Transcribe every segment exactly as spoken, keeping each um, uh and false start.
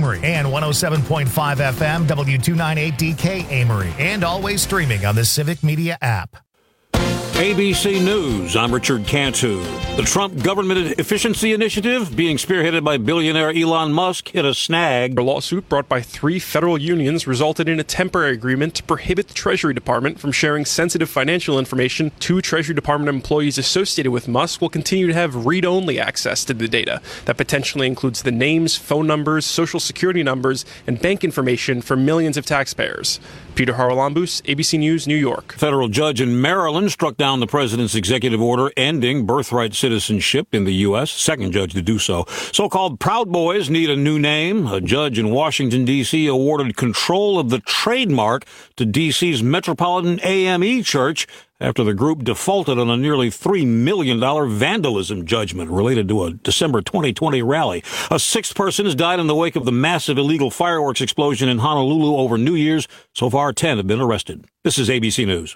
Amory, and one oh seven point five F M W two ninety-eight D K Amory, and always streaming on the Civic Media app. A B C News, I'm Richard Cantu. The Trump government efficiency initiative, being spearheaded by billionaire Elon Musk, hit a snag. A lawsuit brought by three federal unions resulted in a temporary agreement to prohibit the Treasury Department from sharing sensitive financial information. Two Treasury Department employees associated with Musk will continue to have read-only access to the data. That potentially includes the names, phone numbers, social security numbers, and bank information for millions of taxpayers. Peter Haralambous, A B C News, New York. Federal judge in Maryland struck down the president's executive order ending birthright citizenship in the U S, second judge to do so. So-called Proud Boys need a new name. A judge in Washington, D C awarded control of the trademark to D C's Metropolitan A M E Church after the group defaulted on a nearly three million dollars vandalism judgment related to a December twenty twenty rally. A sixth person has died in the wake of the massive illegal fireworks explosion in Honolulu over New Year's. So far, ten have been arrested. This is A B C News.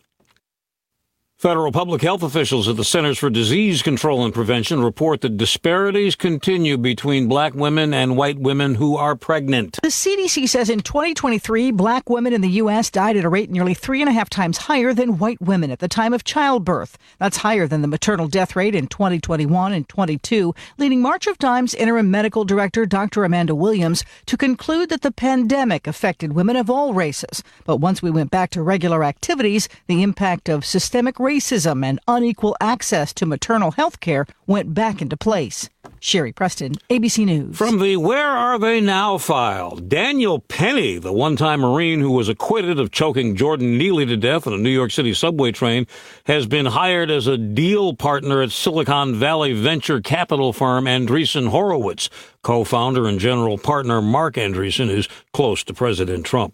Federal public health officials at the Centers for Disease Control and Prevention report that disparities continue between black women and white women who are pregnant. The C D C says in twenty twenty-three, black women in the U S died at a rate nearly three and a half times higher than white women at the time of childbirth. That's higher than the maternal death rate in twenty twenty-one and twenty-two, leading March of Dimes interim medical director Doctor Amanda Williams to conclude that the pandemic affected women of all races. But once we went back to regular activities, the impact of systemic racism and unequal access to maternal health care went back into place. Sherry Preston, A B C News. From the Where Are They Now file, Daniel Penny, the one-time Marine who was acquitted of choking Jordan Neely to death on a New York City subway train, has been hired as a deal partner at Silicon Valley venture capital firm Andreessen Horowitz. Co-founder and general partner Mark Andreessen is close to President Trump.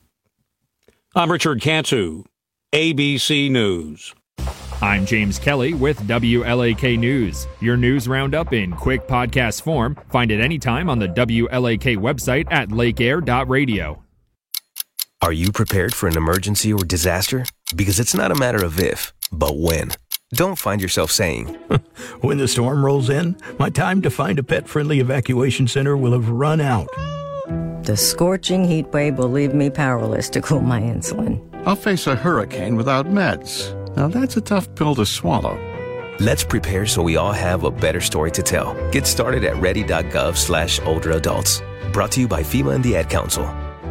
I'm Richard Cantu, A B C News. I'm James Kelly with W L A K News. Your news roundup in quick podcast form. Find it anytime on the W L A K website at lake air dot radio. Are you prepared for an emergency or disaster? Because it's not a matter of if, but when. Don't find yourself saying, when the storm rolls in, my time to find a pet-friendly evacuation center will have run out. The scorching heat wave will leave me powerless to cool my insulin. I'll face a hurricane without meds. Now that's a tough pill to swallow. Let's prepare so we all have a better story to tell. Get started at ready.gov slash older adults. Brought to you by FEMA and the Ad Council.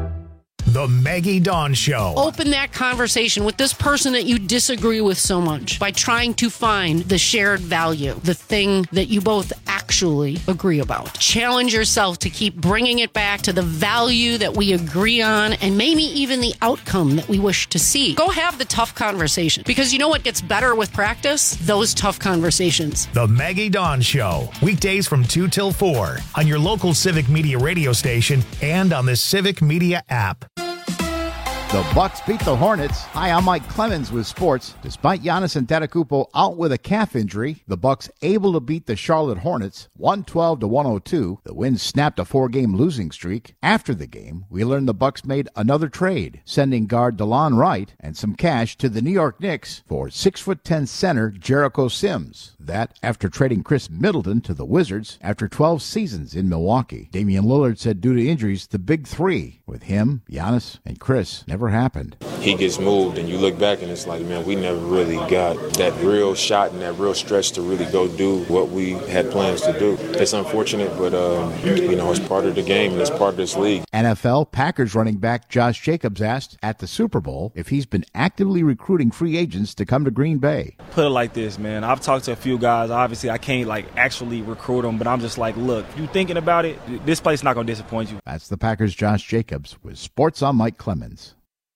The Maggie Dawn Show. Open that conversation with this person that you disagree with so much by trying to find the shared value, the thing that you both actually agree about. Challenge yourself to keep bringing it back to the value that we agree on and maybe even the outcome that we wish to see. Go have the tough conversation, because you know what gets better with practice? Those tough conversations. The Maggie Dawn Show. Weekdays from two till four on your local Civic Media radio station and on the Civic Media app. The Bucks beat the Hornets. Hi, I'm Mike Clemens with sports. Despite Giannis Antetokounmpo out with a calf injury, the Bucks able to beat the Charlotte Hornets one twelve to one oh two. The win snapped a four-game losing streak. After the game, we learned the Bucks made another trade, sending guard DeLon Wright and some cash to the New York Knicks for six foot ten center Jericho Sims. That after trading Chris Middleton to the Wizards after twelve seasons in Milwaukee. Damian Lillard said due to injuries, the big three, with him, Giannis, and Chris, never happened. He gets moved and you look back and it's like, man, we never really got that real shot and that real stretch to really go do what we had plans to do. It's unfortunate, but um, you know, it's part of the game and it's part of this league. N F L Packers running back Josh Jacobs asked at the Super Bowl if he's been actively recruiting free agents to come to Green Bay. Put it like this, man. I've talked to a few guys. Obviously, I can't like actually recruit them, but I'm just like, look, if you're thinking about it, this place is not going to disappoint you. That's the Packers' Josh Jacobs with Sports on Mike Clemens.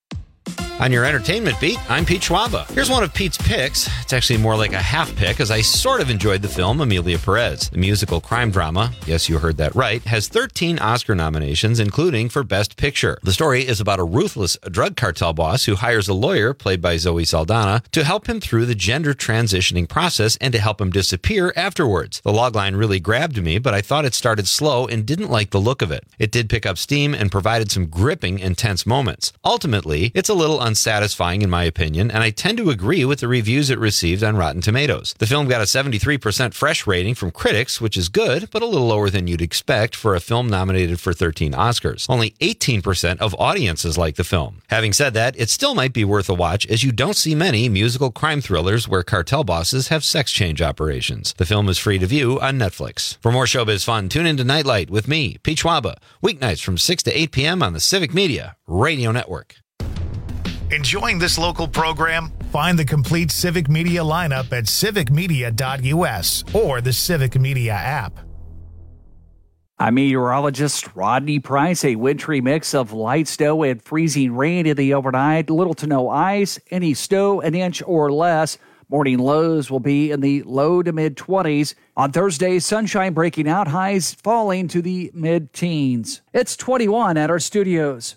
On your entertainment beat, I'm Pete Schwaba. Here's one of Pete's picks. It's actually more like a half pick, as I sort of enjoyed the film Amelia Perez. The musical crime drama, yes, you heard that right, has thirteen Oscar nominations, including for Best Picture. The story is about a ruthless drug cartel boss who hires a lawyer, played by Zoe Saldana, to help him through the gender transitioning process and to help him disappear afterwards. The logline really grabbed me, but I thought it started slow and didn't like the look of it. It did pick up steam and provided some gripping, intense moments. Ultimately, it's a little unsatisfying in my opinion, and I tend to agree with the reviews it received on Rotten Tomatoes. The film got a seventy-three percent fresh rating from critics, which is good, but a little lower than you'd expect for a film nominated for thirteen Oscars. Only eighteen percent of audiences like the film. Having said that, it still might be worth a watch, as you don't see many musical crime thrillers where cartel bosses have sex change operations. The film is free to view on Netflix. For more showbiz fun, tune into Nightlight with me, Pete Schwaba, weeknights from six to eight p.m. on the Civic Media Radio Network. Enjoying this local program? Find the complete Civic Media lineup at civic media dot u s or the Civic Media app. I'm meteorologist Rodney Price. A wintry mix of light snow and freezing rain in the overnight. Little to no ice. Any snow an inch or less. Morning lows will be in the low to mid-twenties. On Thursday, sunshine breaking out, highs falling to the mid-teens. It's twenty-one at our studios.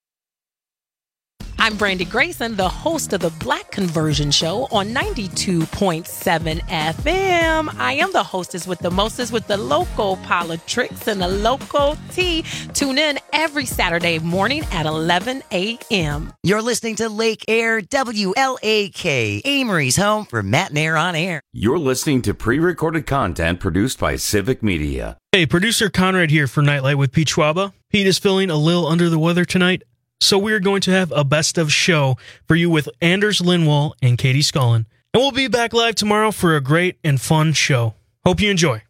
I'm Brandy Grayson, the host of the Black Conversion Show on ninety-two point seven F M. I am the hostess with the mostest with the local politics and the local tea. Tune in every Saturday morning at eleven a.m. You're listening to Lake Air W L A K, Amory's home for Matt and Air on Air. You're listening to pre-recorded content produced by Civic Media. Hey, producer Conrad here for Nightlight with Pete Schwaba. Pete is feeling a little under the weather tonight, so we're going to have a best of show for you with Anders Lindwall and Katie Scullin. And we'll be back live tomorrow for a great and fun show. Hope you enjoy.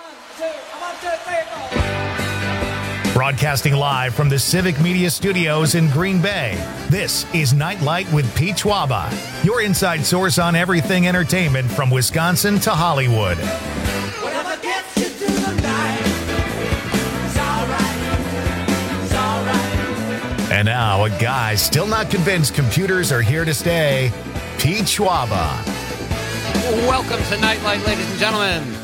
Broadcasting live from the Civic Media Studios in Green Bay, this is Nightlight with Pete Schwaba, your inside source on everything entertainment from Wisconsin to Hollywood. Whatever gets you through the night, it's all right, it's all right. And now, a guy still not convinced computers are here to stay, Pete Schwaba. Welcome to Nightlight, ladies and gentlemen.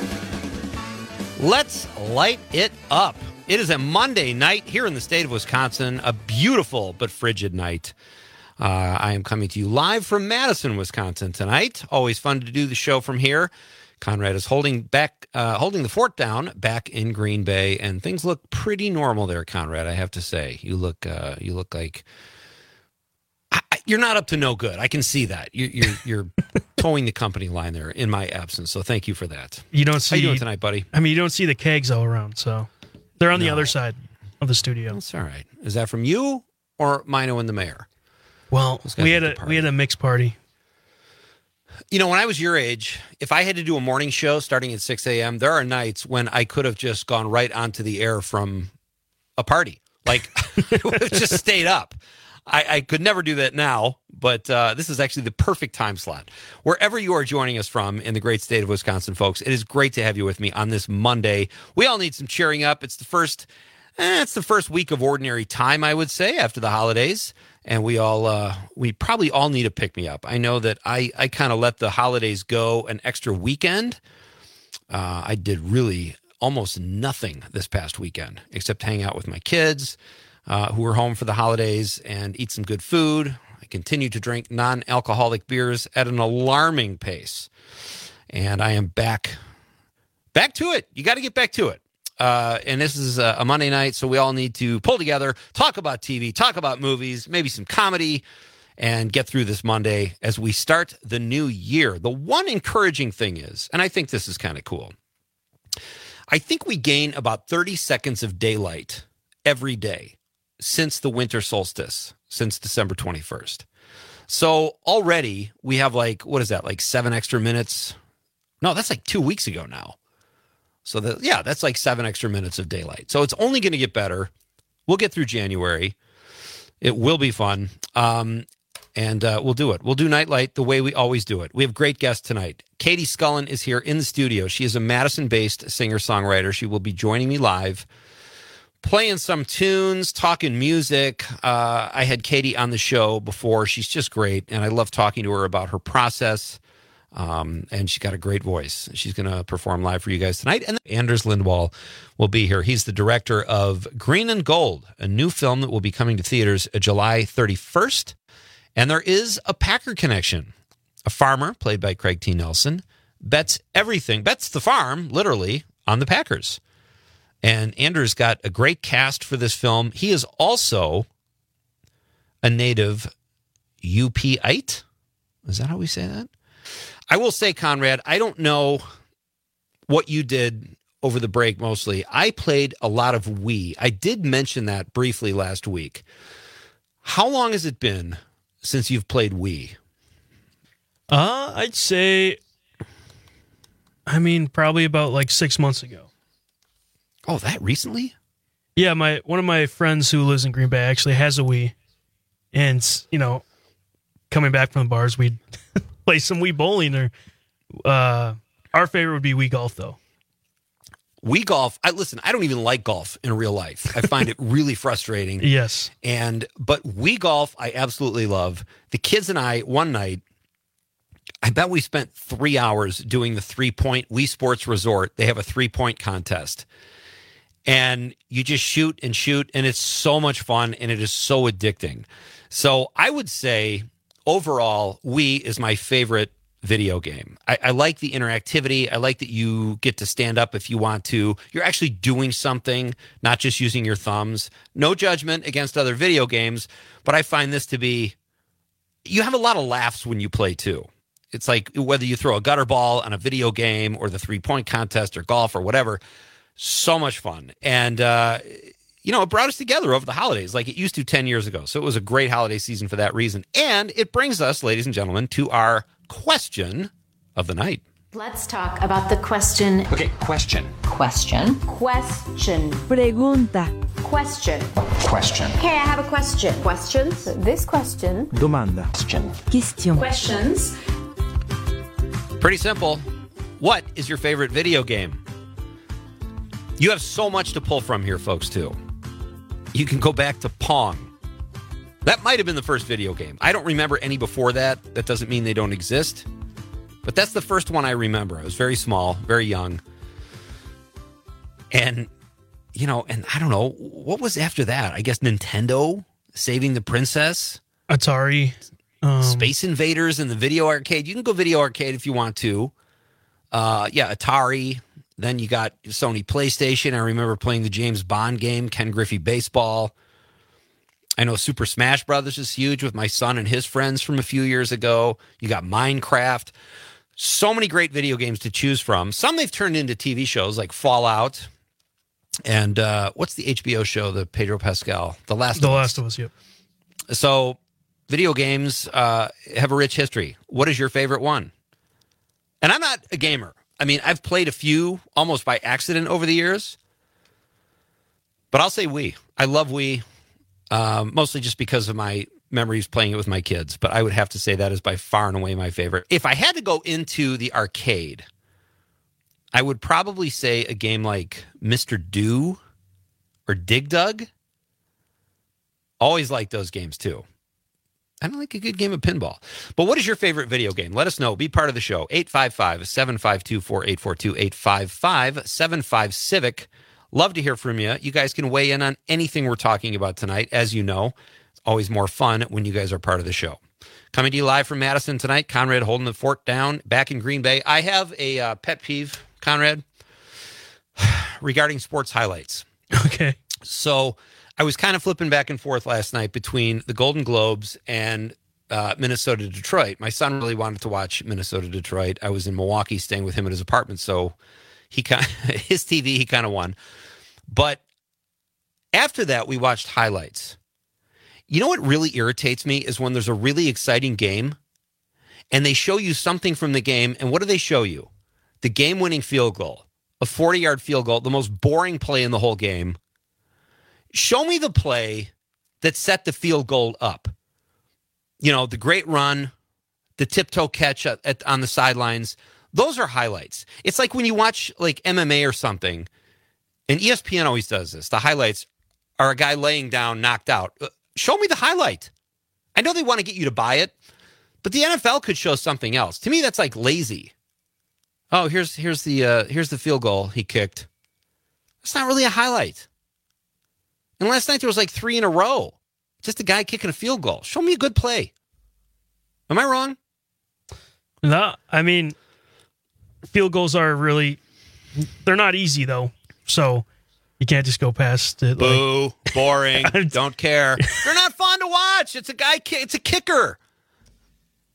Let's light it up. It is a Monday night here in the state of Wisconsin, a beautiful but frigid night. Uh, I am coming to you live from Madison, Wisconsin tonight. Always fun to do the show from here. Conrad is holding back, uh, holding the fort down back in Green Bay, and things look pretty normal there, Conrad. I have to say, you look, uh, you look like I, you're not up to no good. I can see that you, you're you're towing the company line there in my absence. So thank you for that. You don't see How you doing tonight, buddy? I mean, you don't see the kegs all around, so they're on No. the other side of the studio. That's all right. Is that from you or Mino and the mayor? Well, Those guys we had like a to we had a mixed party. You know, when I was your age, if I had to do a morning show starting at six a.m., there are nights when I could have just gone right onto the air from a party. Like, I would have just stayed up. I, I could never do that now, but uh, this is actually the perfect time slot. Wherever you are joining us from in the great state of Wisconsin, folks, it is great to have you with me on this Monday. We all need some cheering up. It's the first, eh, it's the first week of ordinary time, I would say, after the holidays. And we all, uh, we probably all need a pick-me-up. I know that I, I kind of let the holidays go an extra weekend. Uh, I did really almost nothing this past weekend except hang out with my kids uh, who were home for the holidays and eat some good food. I continue to drink non-alcoholic beers at an alarming pace. And I am back, back to it. You got to get back to it. Uh, and this is a, a Monday night, so we all need to pull together, talk about T V, talk about movies, maybe some comedy, and get through this Monday as we start the new year. The one encouraging thing is, and I think this is kind of cool, I think we gain about thirty seconds of daylight every day since the winter solstice, since December twenty-first. So already we have like, what is that, like seven extra minutes? No, that's like two weeks ago now. So, that, yeah, that's like seven extra minutes of daylight. So it's only going to get better. We'll get through January. It will be fun. Um, and uh, we'll do it. We'll do Nightlight the way we always do it. We have great guests tonight. Katie Scullin is here in the studio. She is a Madison-based singer-songwriter. She will be joining me live, playing some tunes, talking music. Uh, I had Katie on the show before. She's just great, and I love talking to her about her process. Um, and she's got a great voice. She's going to perform live for you guys tonight. And then Anders Lindwall will be here. He's the director of Green and Gold, a new film that will be coming to theaters July thirty-first. And there is a Packer connection. A farmer, played by Craig T. Nelson, bets everything, bets the farm, literally, on the Packers. And Anders got a great cast for this film. He is also a native Upiite. Is that how we say that? I will say, Conrad, I don't know what you did over the break mostly. I played a lot of Wii. I did mention that briefly last week. How long has it been since you've played Wii? Uh, I'd say, I mean, probably about like six months ago. Oh, that recently? Yeah, my one of my friends who lives in Green Bay actually has a Wii. And, you know, coming back from the bars, we'd play some Wii bowling. Or uh, our favorite would be Wii golf, though. Wii golf, I listen, I don't even like golf in real life. I find it really frustrating. Yes. And but Wii golf, I absolutely love. The kids and I, one night, I bet we spent three hours doing the three-point Wii Sports Resort. They have a three-point contest. And you just shoot and shoot, and it's so much fun, and it is so addicting. So I would say, overall, Wii is my favorite video game. I, I like the interactivity. I like that you get to stand up if you want to. You're actually doing something, not just using your thumbs. No judgment against other video games, but I find this to be, you have a lot of laughs when you play too. It's like whether you throw a gutter ball on a video game or the three-point contest or golf or whatever, so much fun. And, uh, you know, it brought us together over the holidays like it used to ten years ago. So it was a great holiday season for that reason. And it brings us, ladies and gentlemen, to our question of the night. Let's talk about the question. Okay, question. Question. Question. Pregunta. Question. Question. Okay, I have a question. Questions. This question. Domanda. Question. Question. Questions. Pretty simple. What is your favorite video game? You have so much to pull from here, folks, too. You can go back to Pong. That might have been the first video game. I don't remember any before that. That doesn't mean they don't exist. But that's the first one I remember. I was very small, very young. And, you know, and I don't know, what was after that? I guess Nintendo, Saving the Princess. Atari. Um, Space Invaders in the video arcade. You can go video arcade if you want to. Uh, yeah, Atari. Then you got Sony PlayStation. I remember playing the James Bond game, Ken Griffey Baseball. I know Super Smash Brothers is huge with my son and his friends from a few years ago. You got Minecraft. So many great video games to choose from. Some they've turned into T V shows like Fallout. And uh, what's the H B O show, the Pedro Pascal? The Last the of Us. The Last of Us, yep. So video games uh, have a rich history. What is your favorite one? And I'm not a gamer. I mean, I've played a few almost by accident over the years. But I'll say Wii. I love Wii. Um, mostly just because of my memories playing it with my kids. But I would have to say that is by far and away my favorite. If I had to go into the arcade, I would probably say a game like Mister Do or Dig Dug. Always like those games too. I don't like a good game of pinball. But what is your favorite video game? Let us know. Be part of the show. eight five five, seven five two, four eight four two, eight five five, seven five, Civic. Love to hear from you. You guys can weigh in on anything we're talking about tonight. As you know, it's always more fun when you guys are part of the show. Coming to you live from Madison tonight, Conrad holding the fort down back in Green Bay. I have a uh, pet peeve, Conrad, regarding sports highlights. Okay. So I was kind of flipping back and forth last night between the Golden Globes and uh, Minnesota Detroit. My son really wanted to watch Minnesota Detroit. I was in Milwaukee staying with him at his apartment, so he kind of, his T V he kind of won. But after that, we watched highlights. You know what really irritates me is when there's a really exciting game and they show you something from the game, and what do they show you? The game-winning field goal, a forty-yard field goal, the most boring play in the whole game. Show me the play that set the field goal up. You know, the great run, the tiptoe catch at, at, on the sidelines. Those are highlights. It's like when you watch like M M A or something, and E S P N always does this. The highlights are a guy laying down, knocked out. Show me the highlight. I know they want to get you to buy it, but the N F L could show something else. To me, that's like lazy. Oh, here's here's the uh, here's the field goal he kicked. It's not really a highlight. And last night there was like three in a row. Just a guy kicking a field goal. Show me a good play. Am I wrong? No, I mean, field goals are really, they're not easy though. So you can't just go past it. Boo, like, boring, don't care. They're not fun to watch. It's a guy, it's a kicker.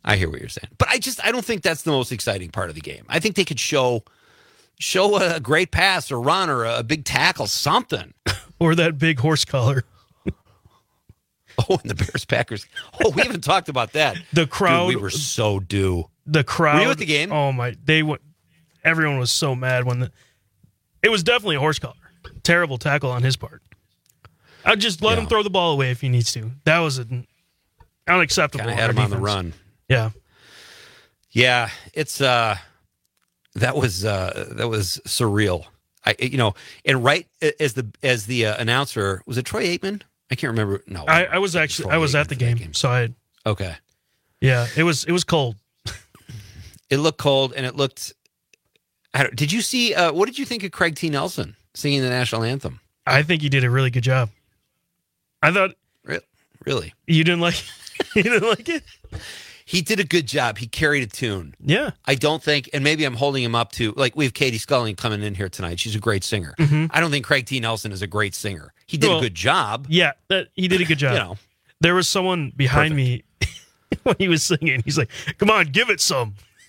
I hear what you're saying. But I just, I don't think that's the most exciting part of the game. I think they could show show a great pass or run or a big tackle, something. Or that big horse collar. Oh, and the Bears-Packers. Oh, we haven't talked about that. The crowd. Dude, we were so due. The crowd. Were you at the game? Oh, my. They went. Everyone was so mad when the. It was definitely a horse collar. Terrible tackle on his part. I'd just let Yeah. him throw the ball away if he needs to. That was an unacceptable. Kind of had him on the run. Yeah. Yeah, it's uh that was uh that was surreal. I you know, and right as the as the uh, announcer, was it Troy Aikman? I can't remember. No. I, I was actually I was at the game, game, so I Okay. Yeah, it was it was cold. It looked cold and it looked I don't, did you see uh what did you think of Craig T. Nelson singing the national anthem? I think he did a really good job. I thought Really? You didn't like you didn't like it? He did a good job. He carried a tune. Yeah. I don't think, and maybe I'm holding him up to, like, we have Katie Sculling coming in here tonight. She's a great singer. Mhm. I don't think Craig T. Nelson is a great singer. He did Well, a good job. Yeah, that, he did a good job. You know. There was someone behind me when he was singing. He's like, "Come on, give it some."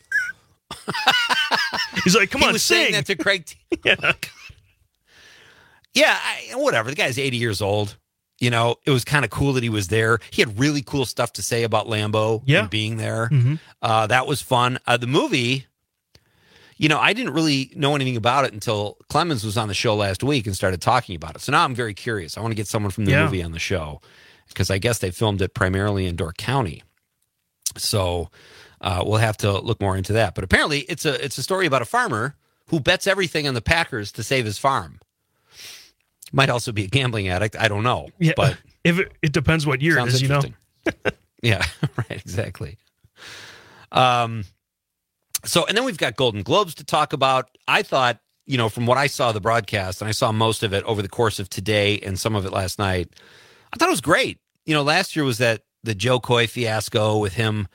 He's like, "Come he on, was sing." saying that to Craig T. Yeah. Yeah, I, whatever. The guy's eighty years old. You know, it was kind of cool that he was there. He had really cool stuff to say about Lambeau Yeah. and being there. Mhm. Uh, that was fun. Uh, the movie, you know, I didn't really know anything about it until Clemens was on the show last week and started talking about it. So now I'm very curious. I want to get someone from the Yeah. movie on the show because I guess they filmed it primarily in Door County. So uh, we'll have to look more into that. But apparently, it's a it's a story about a farmer who bets everything on the Packers to save his farm. Might also be a gambling addict. I don't know. Yeah, But if it, it depends what year it sounds is, you know. interesting. Yeah, right, exactly. Um, so, and then we've got Golden Globes to talk about. I thought, you know, from what I saw of the broadcast, and I saw most of it over the course of today and some of it last night, I thought it was great. You know, last year was that the Joe Coy fiasco with him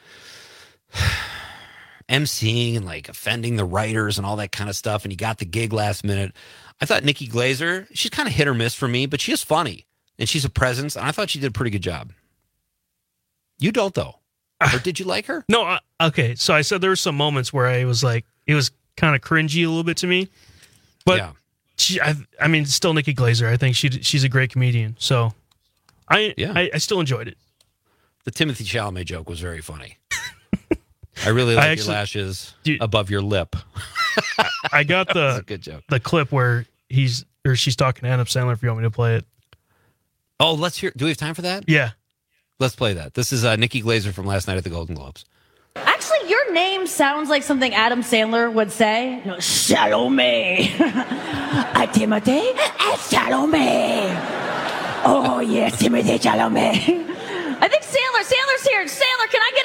emceeing and like offending the writers and all that kind of stuff, and he got the gig last minute. I thought Nikki Glaser, she's kind of hit or miss for me, but she is funny and she's a presence, and I thought she did a pretty good job. You don't, though. Or did you like her? No, uh, okay. So I said there were some moments where I was like, it was kind of cringy a little bit to me, but Yeah. she, I, I mean, still Nikki Glaser. I think she she's a great comedian. So I, Yeah. I, I still enjoyed it. The Timothy Chalamet joke was very funny. I really like I your actually- lashes Dude- above your lip. I got That was the a good joke. the clip where he's or she's talking to Adam Sandler. If you want me to play it, Oh, let's hear. Do we have time for that? yeah. Let's play that. This is uh, Nikki Glaser from last night at the Golden Globes. Actually, your name sounds like something Adam Sandler would say. No, Salome. A Timothy and Salome. Oh, yes, Timothy Chalamet. I think Sandler, Sandler's here. Sandler, can I get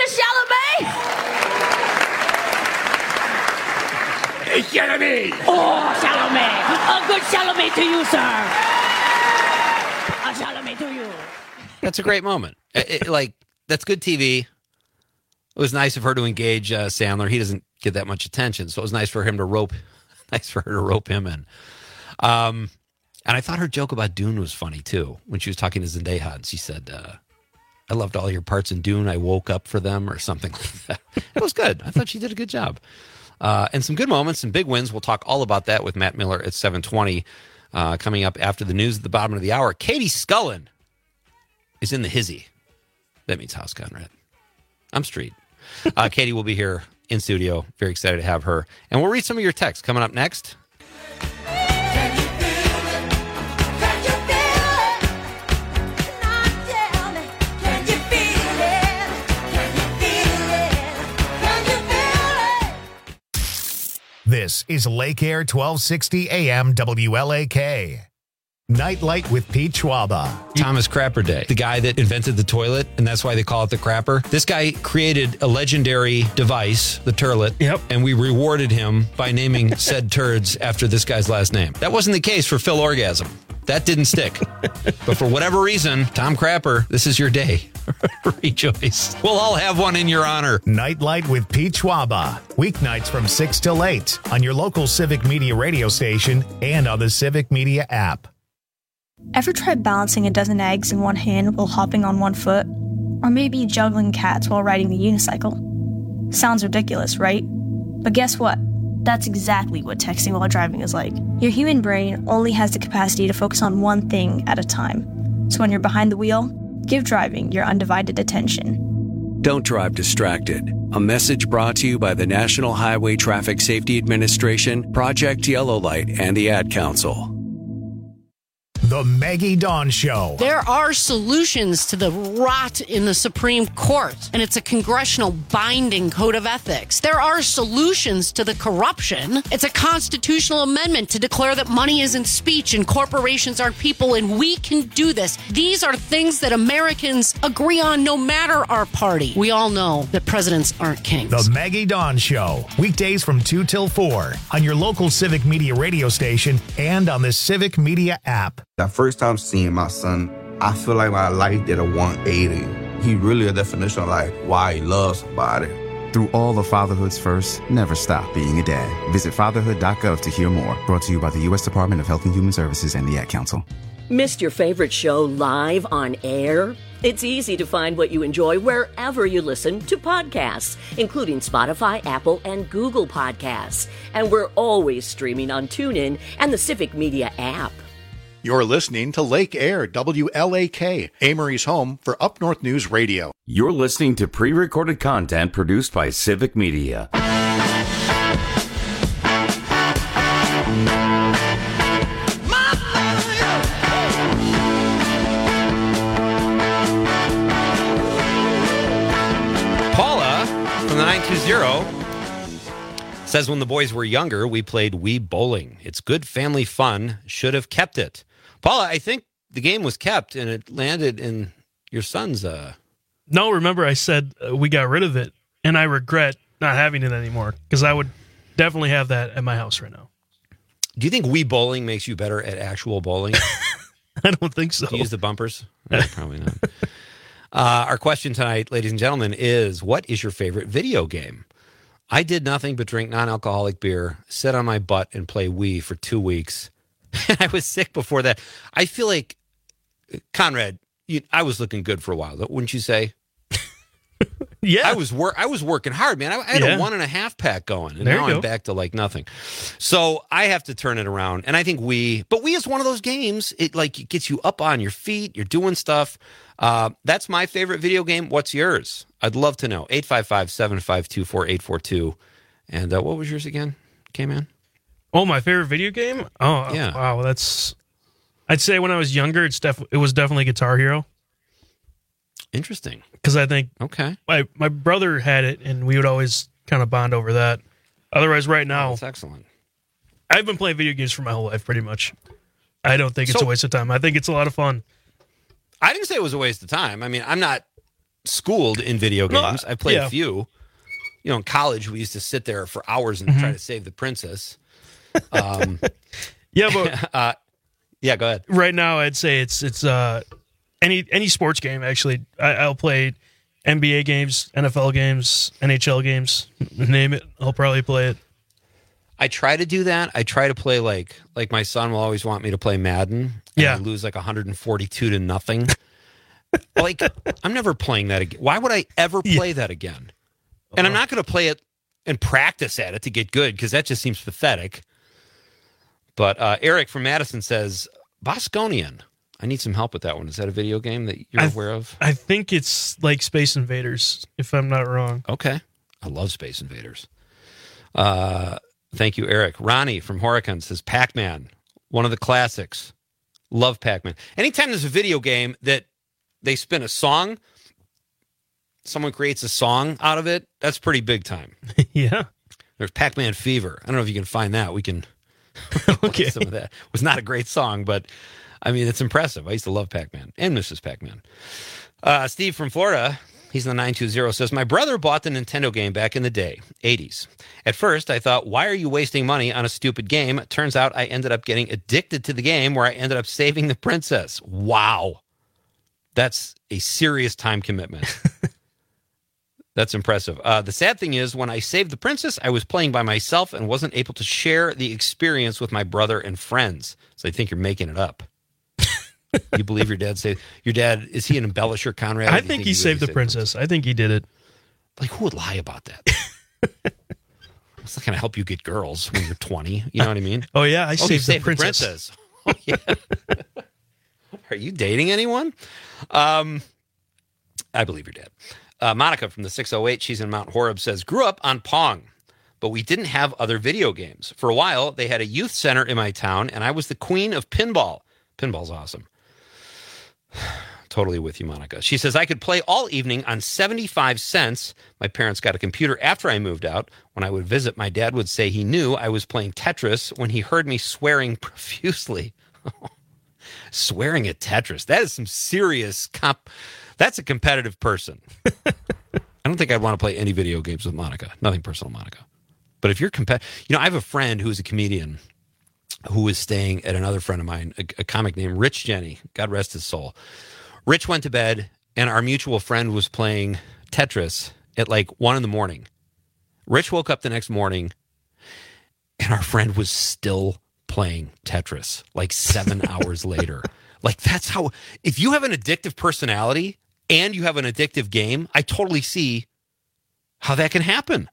a Chalamet? Hey, Salome! Oh, Salome. A good Salome to you, sir. A Salome to you. That's a great moment. It- it- like, that's good T V. It was nice of her to engage uh, Sandler. He doesn't get that much attention, so it was nice for him to rope, nice for her to rope him in. Um, and I thought her joke about Dune was funny too when she was talking to Zendaya, and she said, uh, "I loved all your parts in Dune. I woke up for them," or something like that. It was good. I thought she did a good job, uh, and some good moments, some big wins. We'll talk all about that with Matt Miller at seven twenty, uh, coming up after the news at the bottom of the hour. Katie Scullen is in the hizzy. That means House Conrad. I'm Street. Uh, Katie will be here in studio. Very excited to have her. And we'll read some of your texts coming up next. This is Lake Air twelve sixty A M W L A K. Nightlight with Pete Schwaba. Thomas Crapper Day, the guy that invented the toilet, and that's why they call it the crapper. This guy created a legendary device, the turlet, Yep. and we rewarded him by naming said turds after this guy's last name. That wasn't the case for Phil Orgasm. That didn't stick. But for whatever reason, Tom Crapper, this is your day. Rejoice. We'll all have one in your honor. Nightlight with Pete Schwaba. Weeknights from six till eight on your local Civic Media radio station and on the Civic Media app. Ever tried balancing a dozen eggs in one hand while hopping on one foot? Or maybe juggling cats while riding the unicycle? Sounds ridiculous, right? But guess what? That's exactly what texting while driving is like. Your human brain only has the capacity to focus on one thing at a time. So when you're behind the wheel, give driving your undivided attention. Don't drive distracted. A message brought to you by the National Highway Traffic Safety Administration, Project Yellow Light, and the Ad Council. The Maggie Dawn Show. There are solutions to the rot in the Supreme Court, and it's a congressional binding code of ethics. There are solutions to the corruption. It's a constitutional amendment to declare that money isn't speech and corporations aren't people, and we can do this. These are things that Americans agree on no matter our party. We all know that presidents aren't kings. The Maggie Dawn Show. Weekdays from two till four on your local Civic Media radio station and on the Civic Media app. The first time seeing my son, I feel like my life did a one eighty. He really a definition of like why he loves somebody. Through all of fatherhood's first, never stop being a dad. Visit fatherhood dot gov to hear more. Brought to you by the U S Department of Health and Human Services and the Ad Council. Missed your favorite show live on air? It's easy to find what you enjoy wherever you listen to podcasts, including Spotify, Apple, and Google Podcasts. And we're always streaming on TuneIn and the Civic Media app. You're listening to Lake Air, W L A K, Amory's home for Up North News Radio. You're listening to pre-recorded content produced by Civic Media. Paula from the nine two zero says, when the boys were younger, we played Wii Bowling. It's good family fun. Should have kept it. Paula, I think the game was kept and it landed in your son's... Uh... No, remember I said uh, we got rid of it, and I regret not having it anymore because I would definitely have that at my house right now. Do you think Wii Bowling makes you better at actual bowling? I don't think so. Do you use the bumpers? No, probably not. Uh, our question tonight, ladies and gentlemen, is what is your favorite video game? I did nothing but drink non-alcoholic beer, sit on my butt, and play Wii for two weeks. I was sick before that. I feel like, Conrad, you, I was looking good for a while, wouldn't you say? Yeah. I was wor- I was working hard, man. I, I had Yeah. a one and a half pack going, and There now you I'm go. back to like nothing. So I have to turn it around. And I think Wii, but Wii is one of those games. It like it gets you up on your feet. You're doing stuff. Uh, that's my favorite video game. What's yours? I'd love to know. eight five five, seven five two, four eight four two. And uh, what was yours again, K-Man? Oh, my favorite video game? Oh, Yeah. wow. That's. I'd say when I was younger, it's def- it was definitely Guitar Hero. Interesting. Because I think okay, my my brother had it, and we would always kind of bond over that. Otherwise, right now, Oh, that's excellent. I've been playing video games for my whole life, pretty much. I don't think it's So- a waste of time. I think it's a lot of fun. I didn't say it was a waste of time. I mean, I'm not schooled in video No, games. I played yeah. a few. You know, in college, we used to sit there for hours and Mhm. try to save the princess. Um, Yeah, but uh, yeah, go ahead. right now, I'd say it's it's uh any any sports game. Actually, I, I'll play N B A games, N F L games, N H L games. Name it, I'll probably play it. I try to do that. I try to play like like my son will always want me to play Madden. And Yeah. I lose like one forty-two to nothing. Like I'm never playing that again. Why would I ever play that again? And I'm not going to play it and practice at it to get good because that just seems pathetic. But uh, Eric from Madison says Bosconian. I need some help with that one. Is that a video game that you're I- aware of? I think it's like Space Invaders, if I'm not wrong. Okay. I love Space Invaders. Uh, thank you, Eric. Ronnie from Horicon says Pac-Man, one of the classics. Love Pac-Man. Anytime there's a video game that they spin a song, someone creates a song out of it, that's pretty big time. Yeah. There's Pac-Man Fever. I don't know if you can find that. We can okay. Some of that. It was not a great song, but I mean, it's impressive. I used to love Pac-Man and Missus Pac-Man. Uh, Steve from Florida, he's in the nine two zero, says, my brother bought the Nintendo game back in the day, eighties. At first, I thought, why are you wasting money on a stupid game? Turns out I ended up getting addicted to the game where I ended up saving the princess. Wow. That's a serious time commitment. That's impressive. Uh, the sad thing is, when I saved the princess, I was playing by myself and wasn't able to share the experience with my brother and friends. So I think you're making it up. You believe your dad saved your dad? Is he an embellisher, Conrad? I think he saved the princess. I think he did it. Like, who would lie about that? It's not going to help you get girls when you're twenty. You know what I mean? Oh, yeah. I oh, saved, you the saved princess. the princess. Oh, yeah. Are you dating anyone? Um, I believe you're dead. Uh, Monica from the six oh eight, she's in Mount Horeb, says, grew up on Pong, but we didn't have other video games. For a while, they had a youth center in my town, and I was the queen of pinball. Pinball's awesome. Totally with you, Monica. She says, I could play all evening on seventy-five cents. My parents got a computer after I moved out. When I would visit, my dad would say he knew I was playing Tetris when he heard me swearing profusely. Swearing at Tetris. That is some serious comp. That's a competitive person. I don't think I'd want to play any video games with Monica. Nothing personal, Monica. But if you're competitive, you know, I have a friend who's a comedian who is staying at another friend of mine, a, a comic named Rich Jenny. God rest his soul. Rich went to bed, and our mutual friend was playing Tetris at like one in the morning. Rich woke up the next morning, and our friend was still playing Tetris like seven hours later. Like, that's how, if you have an addictive personality and you have an addictive game, I totally see how that can happen.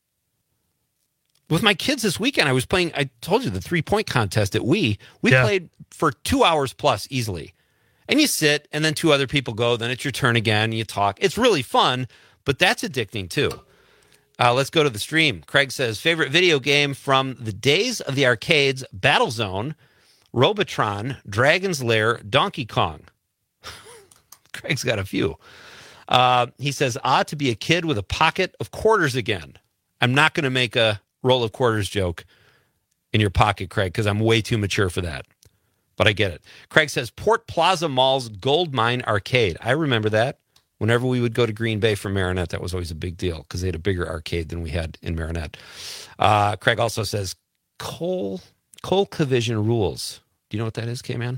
With my kids this weekend, I was playing, I told you, the three-point contest at Wii. We Yeah. played for two hours plus easily. And you sit, and then two other people go, then it's your turn again, and you talk. It's really fun, but that's addicting too. Uh, let's go to the stream. Craig says, favorite video game from the days of the arcades, Battlezone, Robotron, Dragon's Lair, Donkey Kong. Craig's got a few. Uh, he says, ah, to be a kid with a pocket of quarters again. I'm not going to make a roll of quarters joke in your pocket, Craig, because I'm way too mature for that. But I get it. Craig says, Port Plaza Mall's Gold Mine Arcade. I remember that. Whenever we would go to Green Bay from Marinette, that was always a big deal because they had a bigger arcade than we had in Marinette. Uh, Craig also says, Cole, Cole Collision Rules. Do you know what that is, K-Man?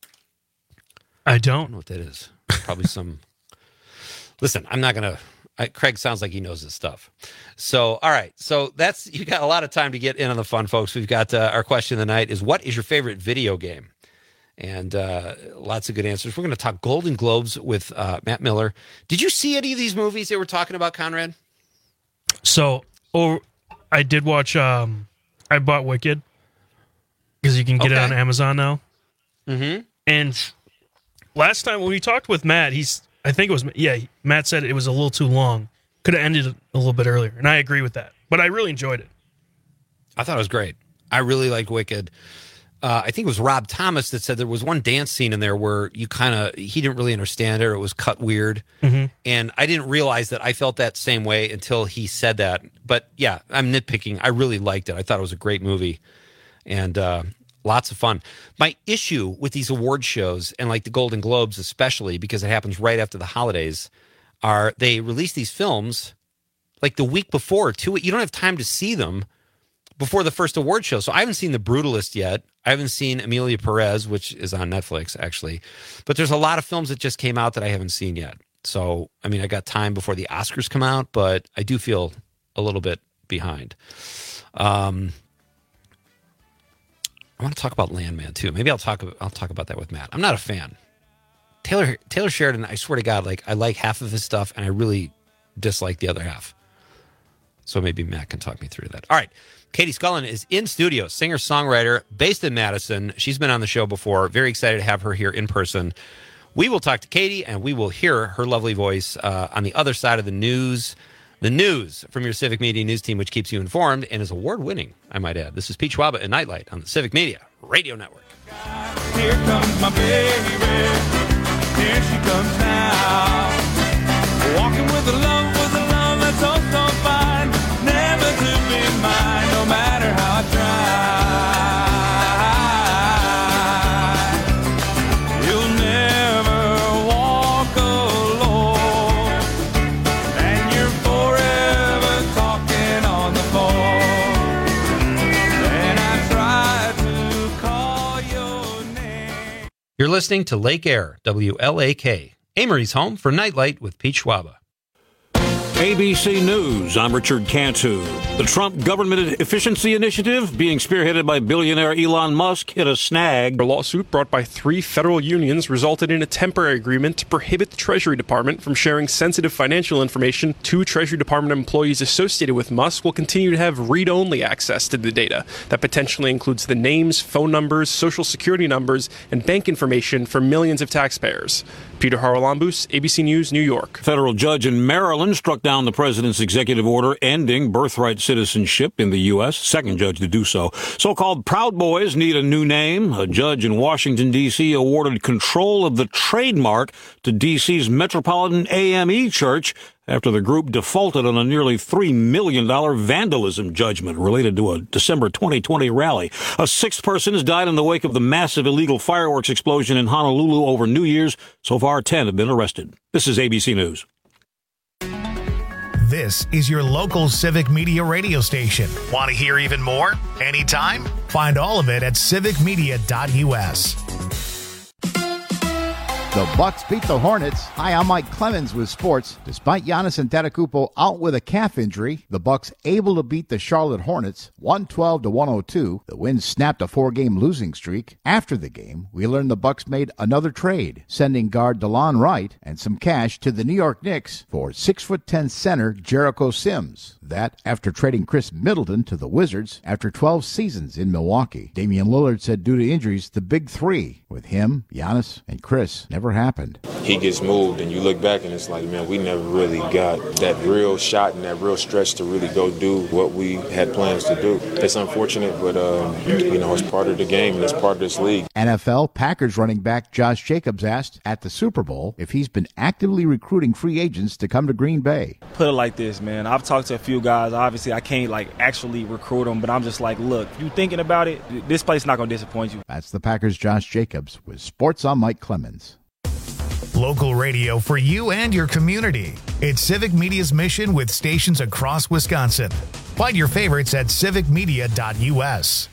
I I don't. don't know what that is. Probably some... Listen, I'm not going to... Craig sounds like he knows his stuff. So, all right. So that's... You got a lot of time to get in on the fun, folks. We've got uh, our question of the night is, what is your favorite video game? And uh, lots of good answers. We're going to talk Golden Globes with uh, Matt Miller. Did you see any of these movies they were talking about, Conrad? So, oh, I did watch, um, I bought Wicked because you can get Okay. it on Amazon now. Mm-hmm. And last time when we talked with Matt, he's, I think it was, yeah, Matt said it was a little too long. Could have ended a little bit earlier. And I agree with that. But I really enjoyed it. I thought it was great. I really liked Wicked. Uh, I think it was Rob Thomas that said there was one dance scene in there where you kind of, he didn't really understand it or it was cut weird. Mm-hmm. And I didn't realize that I felt that same way until he said that. But yeah, I'm nitpicking. I really liked it. I thought it was a great movie and uh, lots of fun. My issue with these award shows and like the Golden Globes, especially because it happens right after the holidays, are they release these films like the week before too. You don't have time to see them before the first award show. So I haven't seen The Brutalist yet. I haven't seen Amelia Perez, which is on Netflix, actually. But there's a lot of films that just came out that I haven't seen yet. So, I mean, I got time before the Oscars come out, but I do feel a little bit behind. Um, I want to talk about Landman, too. Maybe I'll talk, I'll talk about that with Matt. I'm not a fan. Taylor, Taylor Sheridan, I swear to God, like I like half of his stuff, and I really dislike the other half. So maybe Matt can talk me through that. All right. Katie Scullin is in studio, singer-songwriter based in Madison. She's been on the show before. Very excited to have her here in person. We will talk to Katie, and we will hear her lovely voice uh, on the other side of the news. The news from your Civic Media News team, which keeps you informed and is award-winning, I might add. This is Pete Schwaba and Nightlight on the Civic Media Radio Network. Here comes my baby. Here she comes now. Walking with a love, with a love that's so, so fine. Never to be mine, no matter how I try. You'll never walk alone. And you're forever talking on the phone. And I try to call your name. You're listening to Lake Air, W L A K, Amory's home for Nightlight with Pete Schwaba. A B C News, I'm Richard Cantu. The Trump Government Efficiency Initiative, being spearheaded by billionaire Elon Musk, hit a snag. A lawsuit brought by three federal unions resulted in a temporary agreement to prohibit the Treasury Department from sharing sensitive financial information. Two Treasury Department employees associated with Musk will continue to have read-only access to the data. That potentially includes the names, phone numbers, social security numbers, and bank information for millions of taxpayers. Peter Haralambous, A B C News, New York. Federal judge in Maryland struck down the president's executive order ending birthright citizenship in the U S, second judge to do so. So-called Proud Boys need a new name. A judge in Washington, D C awarded control of the trademark to D C's Metropolitan A M E Church after the group defaulted on a nearly three million dollars vandalism judgment related to a December twenty twenty rally. A sixth person has died in the wake of the massive illegal fireworks explosion in Honolulu over New Year's. So far, ten have been arrested. This is A B C News. This is your local Civic Media radio station. Want to hear even more? Anytime? Find all of it at civic media dot U S. The Bucks beat the Hornets. Hi, I'm Mike Clemens with sports. Despite Giannis Antetokounmpo out with a calf injury, the Bucks able to beat the Charlotte Hornets one twelve to one oh two. The win snapped a four-game losing streak. After the game, we learned the Bucks made another trade, sending guard DeLon Wright and some cash to the New York Knicks for six foot ten center Jericho Sims. That after trading Chris Middleton to the Wizards after twelve seasons in Milwaukee. Damian Lillard said due to injuries, the big three, with him, Giannis, and Chris, never happened. He gets moved, and you look back, and it's like, man, we never really got that real shot and that real stretch to really go do what we had plans to do. It's unfortunate, but, um, you know, it's part of the game, and it's part of this league. N F L Packers running back Josh Jacobs asked at the Super Bowl if he's been actively recruiting free agents to come to Green Bay. Put it like this, man. I've talked to a few guys. Obviously, I can't, like, actually recruit them, but I'm just like, look, if you're thinking about it, this place is not going to disappoint you. That's the Packers' Josh Jacobs with Sports on Mike Clemens. Local radio for you and your community. It's Civic Media's mission with stations across Wisconsin. Find your favorites at civic media dot U S.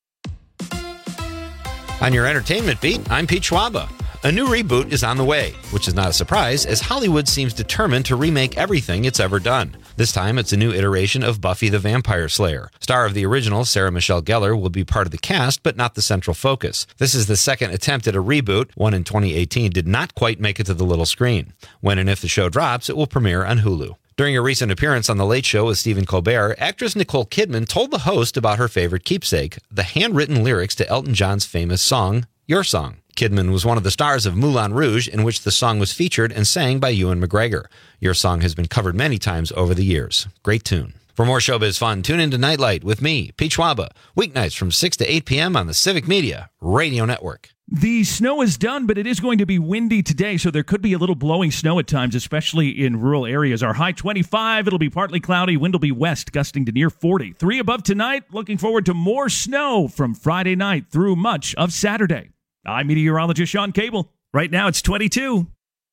On your entertainment beat, I'm Pete Schwaba. A new reboot is on the way, which is not a surprise, as Hollywood seems determined to remake everything it's ever done. This time, it's a new iteration of Buffy the Vampire Slayer. Star of the original, Sarah Michelle Gellar, will be part of the cast, but not the central focus. This is the second attempt at a reboot. One in twenty eighteen did not quite make it to the little screen. When and if the show drops, it will premiere on Hulu. During a recent appearance on The Late Show with Stephen Colbert, actress Nicole Kidman told the host about her favorite keepsake, the handwritten lyrics to Elton John's famous song, Your Song. Kidman was one of the stars of Moulin Rouge, in which the song was featured and sang by Ewan McGregor. Your Song has been covered many times over the years. Great tune. For more showbiz fun, tune into Nightlight with me, Pete Schwaba, weeknights from six to eight p.m. on the Civic Media Radio Network. The snow is done, but it is going to be windy today, so there could be a little blowing snow at times, especially in rural areas. Our high twenty-five, it'll be partly cloudy, wind will be west, gusting to near forty. Three above tonight, looking forward to more snow from Friday night through much of Saturday. I'm meteorologist Sean Cable. Right now it's twenty-two.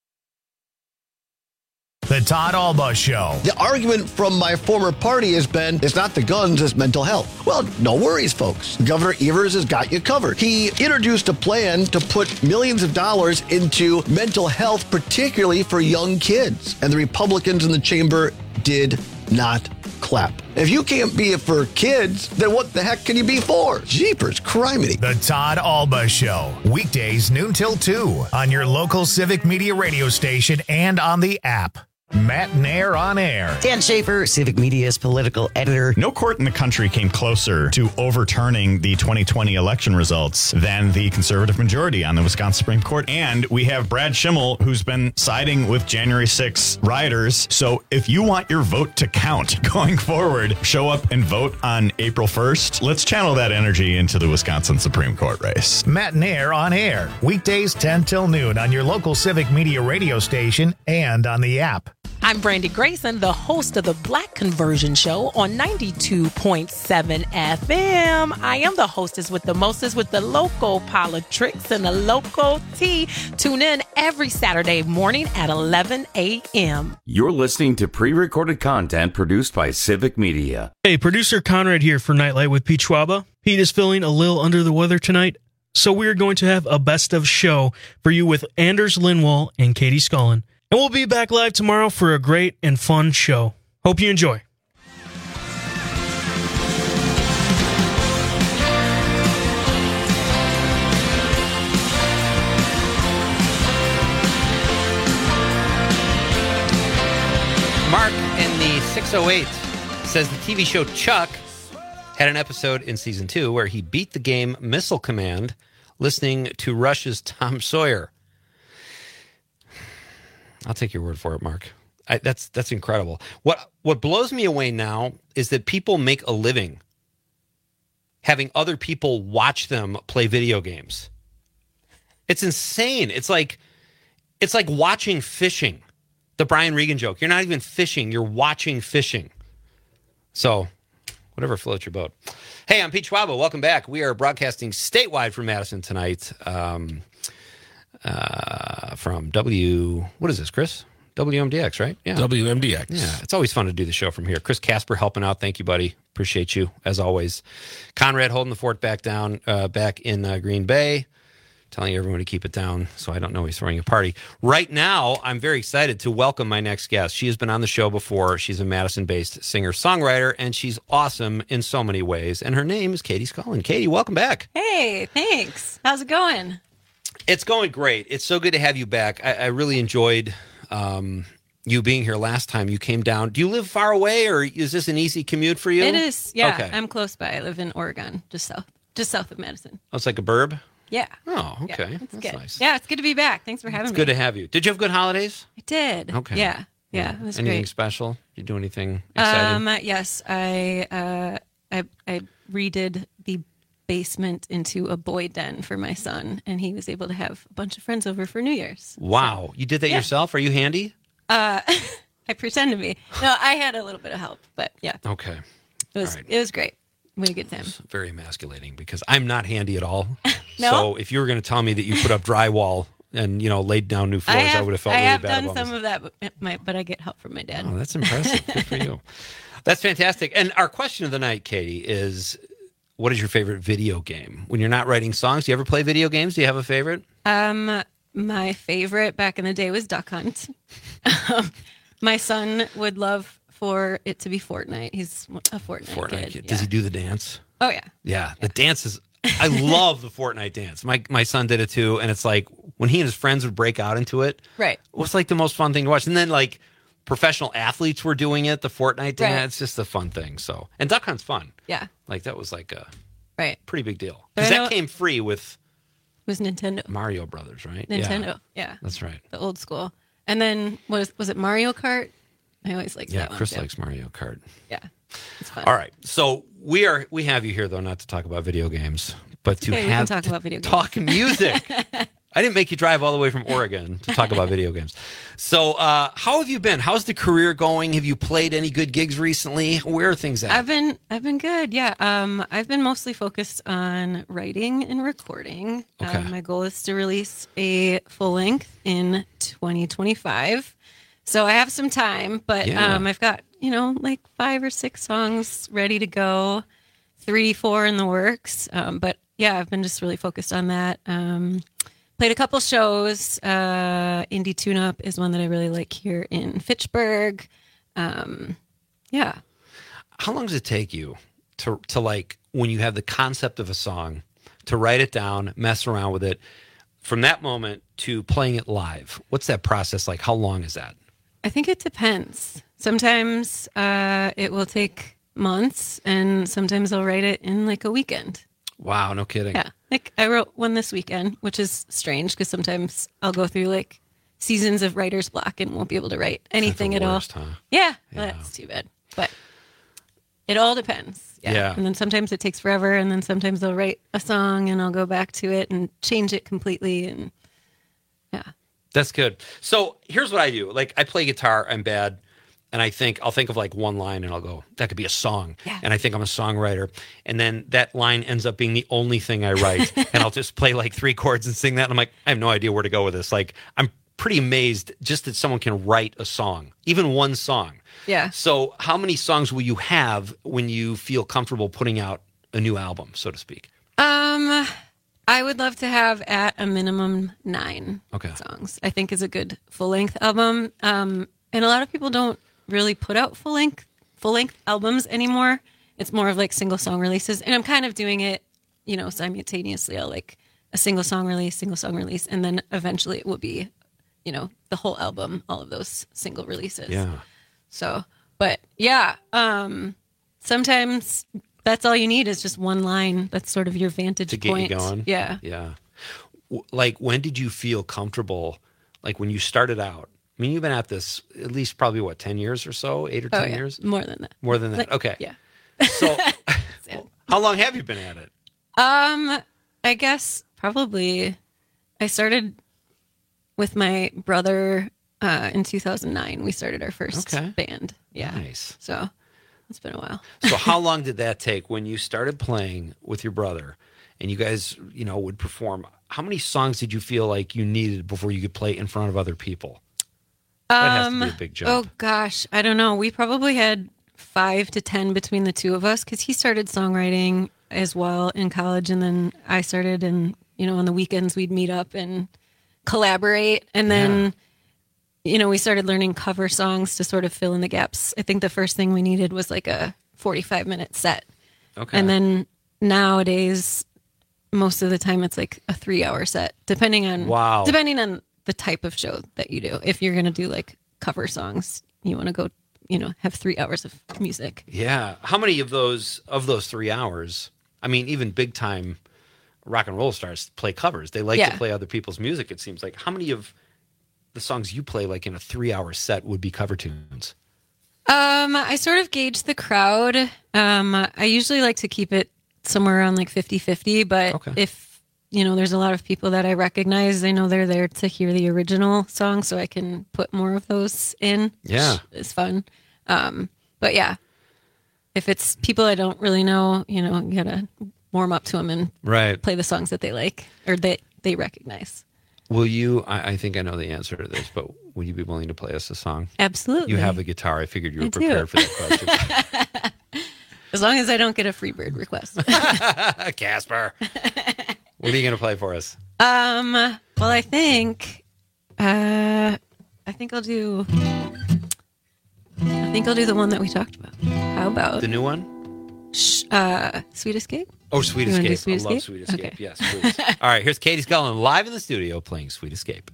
The Todd Alba Show. The argument from my former party has been, it's not the guns, it's mental health. Well, no worries, folks. Governor Evers has got you covered. He introduced a plan to put millions of dollars into mental health, particularly for young kids. And the Republicans in the chamber did not clap. If you can't be it for kids, then what the heck can you be for? Jeepers, criminy. The Todd Alba Show. Weekdays noon till two on your local Civic Media radio station and on the app. Matt Nair on air. Dan Schaefer, Civic Media's political editor. No court in the country came closer to overturning the twenty twenty election results than the conservative majority on the Wisconsin Supreme Court. And we have Brad Schimmel, who's been siding with January sixth rioters. So if you want your vote to count going forward, show up and vote on April first. Let's channel that energy into the Wisconsin Supreme Court race. Matt Nair on air. Weekdays ten till noon on your local Civic Media radio station and on the app. I'm Brandy Grayson, the host of the Black Conversion Show on ninety-two point seven F M. I am the hostess with the mostest with the local politics and the local tea. Tune in every Saturday morning at eleven a.m. You're listening to pre-recorded content produced by Civic Media. Hey, producer Conrad here for Nightlight with Pete Schwaba. Pete is feeling a little under the weather tonight, so we're going to have a best of show for you with Anders Lindwall and Katie Scullin. And we'll be back live tomorrow for a great and fun show. Hope you enjoy. Mark in the six oh eight says the T V show Chuck had an episode in season two where he beat the game Missile Command listening to Rush's Tom Sawyer. I'll take your word for it, Mark. I, that's that's incredible. What what blows me away now is that people make a living having other people watch them play video games. It's insane. It's like it's like watching fishing. The Brian Regan joke. You're not even fishing. You're watching fishing. So, whatever floats your boat. Hey, I'm Pete Schwaba. Welcome back. We are broadcasting statewide from Madison tonight. Um, uh, from W... What is this, Chris? W M D X, right? Yeah. W M D X. Yeah, it's always fun to do the show from here. Chris Casper helping out. Thank you, buddy. Appreciate you, as always. Conrad holding the fort back down, uh, back in uh, Green Bay. Telling everyone to keep it down, so I don't know he's throwing a party. Right now, I'm very excited to welcome my next guest. She has been on the show before. She's a Madison-based singer-songwriter, and she's awesome in so many ways. And her name is Katie Scullin. Katie, welcome back. Hey, thanks. How's it going? It's going great. It's so good to have you back. I, I really enjoyed um, you being here last time. You came down. Do you live far away, or is this an easy commute for you? It is, yeah. Okay. I'm close by. I live in Oregon, just south, just south of Madison. Oh, it's like a burb? Yeah. Oh, okay. Yeah, it's That's good. nice. Yeah, it's good to be back. Thanks for having It's me. good to have you. Did you have good holidays? I did. Okay. Yeah. Yeah, it was Anything great. special? Did you do anything exciting? Um, yes, I, uh, I I redid the basement into a boy den for my son, and he was able to have a bunch of friends over for New Year's. Wow. You did that Yeah. yourself? Are you handy? Uh, I pretend to be. No, I had a little bit of help, but yeah, Okay. it was it was great. We had a good time. Very emasculating because I'm not handy at all. No? So if you were going to tell me that you put up drywall and, you know, laid down new floors, I, I have, would have felt I really have bad done about some myself. of that, but, my, but I get help from my dad. Oh, that's impressive. Good for you. That's fantastic. And our question of the night, Katie, is what is your favorite video game? When you're not writing songs, do you ever play video games? Do you have a favorite? Um, my favorite back in the day was Duck Hunt. Um, my son would love for it to be Fortnite. He's a Fortnite, Fortnite kid. kid. Yeah. Does he do the dance? Oh yeah. Yeah, the dance is. I love the Fortnite dance. My my son did it too, and it's like when he and his friends would break out into it. Right. It was like the most fun thing to watch. And then like professional athletes were doing it, the Fortnite dance. Right. It's just a fun thing. So and Duck Hunt's fun. Yeah. Like that was like a Right. pretty big deal But because I that know- came free with It was Nintendo. Mario Brothers, right? Nintendo. Yeah. That's right. The old school. And then was was it Mario Kart? I always liked Yeah, that one. Chris too. likes Mario Kart. Yeah. It's fun. All right, so we are we have you here though, not to talk about video games, but to Okay, we can have talk to about video games. talk music. I didn't make you drive all the way from Oregon to talk about video games. So, uh, how have you been? How's the career going? Have you played any good gigs recently? Where are things at? I've been I've been good. Yeah. Um, I've been mostly focused on writing and recording. Okay. Um, my goal is to release a full length in twenty twenty-five. So I have some time, but Yeah. um, I've got, you know, like five or six songs ready to go, three, four in the works. Um, but yeah, I've been just really focused on that. Um, played a couple shows. Uh, Indie Tune Up is one that I really like here in Fitchburg. Um, yeah. How long does it take you to to like when you have the concept of a song to write it down, mess around with it, from that moment to playing it live? What's that process like? How long is that? I think it depends. Sometimes uh, it will take months, and sometimes I'll write it in like a weekend. Wow, no kidding. Yeah, like I wrote one this weekend, which is strange because sometimes I'll go through like seasons of writer's block and won't be able to write anything at worst, all. huh? Yeah, well, that's too bad. But it all depends. Yeah. Yeah. And then sometimes it takes forever, and then sometimes I'll write a song and I'll go back to it and change it completely. And yeah. That's good. So here's what I do. Like I play guitar, I'm bad, and I think I'll think of like one line and I'll go, that could be a song. Yeah. And I think I'm a songwriter. And then that line ends up being the only thing I write. And I'll just play like three chords and sing that. And I'm like, I have no idea where to go with this. Like I'm pretty amazed just that someone can write a song, even one song. Yeah. So how many songs will you have when you feel comfortable putting out a new album, so to speak? Um, I would love to have at a minimum nine Okay. songs. I think is a good full length album. Um, and a lot of people don't really put out full length full length albums anymore. It's more of like single song releases, and I'm kind of doing it, you know, simultaneously. I'll like a single song release, single song release, and then eventually it will be, you know, the whole album, all of those single releases. Yeah. So, but yeah, um, sometimes that's all you need is just one line. That's sort of your vantage To get point. you going? Yeah. Yeah. W- Like, when did you feel comfortable? Like, when you started out? I mean, you've been at this at least probably, what, ten years or so? Eight or ten Oh, yeah. years? More than that. More than that. Like, okay. Yeah. So, how long have you been at it? Um, I guess probably I started with my brother uh, in two thousand nine. We started our first Okay. band. Yeah. Nice. So it's been a while. So, how long did that take when you started playing with your brother and you guys, you know, would perform? How many songs did you feel like you needed before you could play in front of other people? That has to be a big jump. Oh gosh, I don't know. We probably had five to ten between the two of us because he started songwriting as well in college, and then I started. And you know, on the weekends we'd meet up and collaborate, and then you know we started learning cover songs to sort of fill in the gaps. I think the first thing we needed was like a forty-five minute set, Okay. and then nowadays most of the time it's like a three hour set, depending on Wow. depending on the type of show that you do. If you're going to do like cover songs, you want to go, you know, have three hours of music. Yeah. How many of those of those three hours? I mean, even big time rock and roll stars play covers. They like Yeah. to play other people's music. It seems like. How many of the songs you play, like in a three-hour set, would be cover tunes? Um, I sort of gauge the crowd. Um, I usually like to keep it somewhere around like fifty-fifty, but if, you know, there's a lot of people that I recognize, I know they're there to hear the original song, so I can put more of those in. Yeah. Which is fun. Um, but yeah, if it's people I don't really know, you know, you gotta warm up to them and Right. play the songs that they like or that they recognize. Will you? I, I think I know the answer to this, but would you be willing to play us a song? Absolutely. You have the guitar. I figured you were I do. prepared for that question. As long as I don't get a Freebird request. Casper. What are you going to play for us? Um. Well, I think, uh, I think I'll do. I think I'll do the one that we talked about. How about The new one? Sh- uh, Sweet Escape? Oh, Sweet You wanna do Escape. Sweet I love Escape? Sweet Escape. Okay. Yes, please. All right, here's Katie Scullin live in the studio playing Sweet Escape.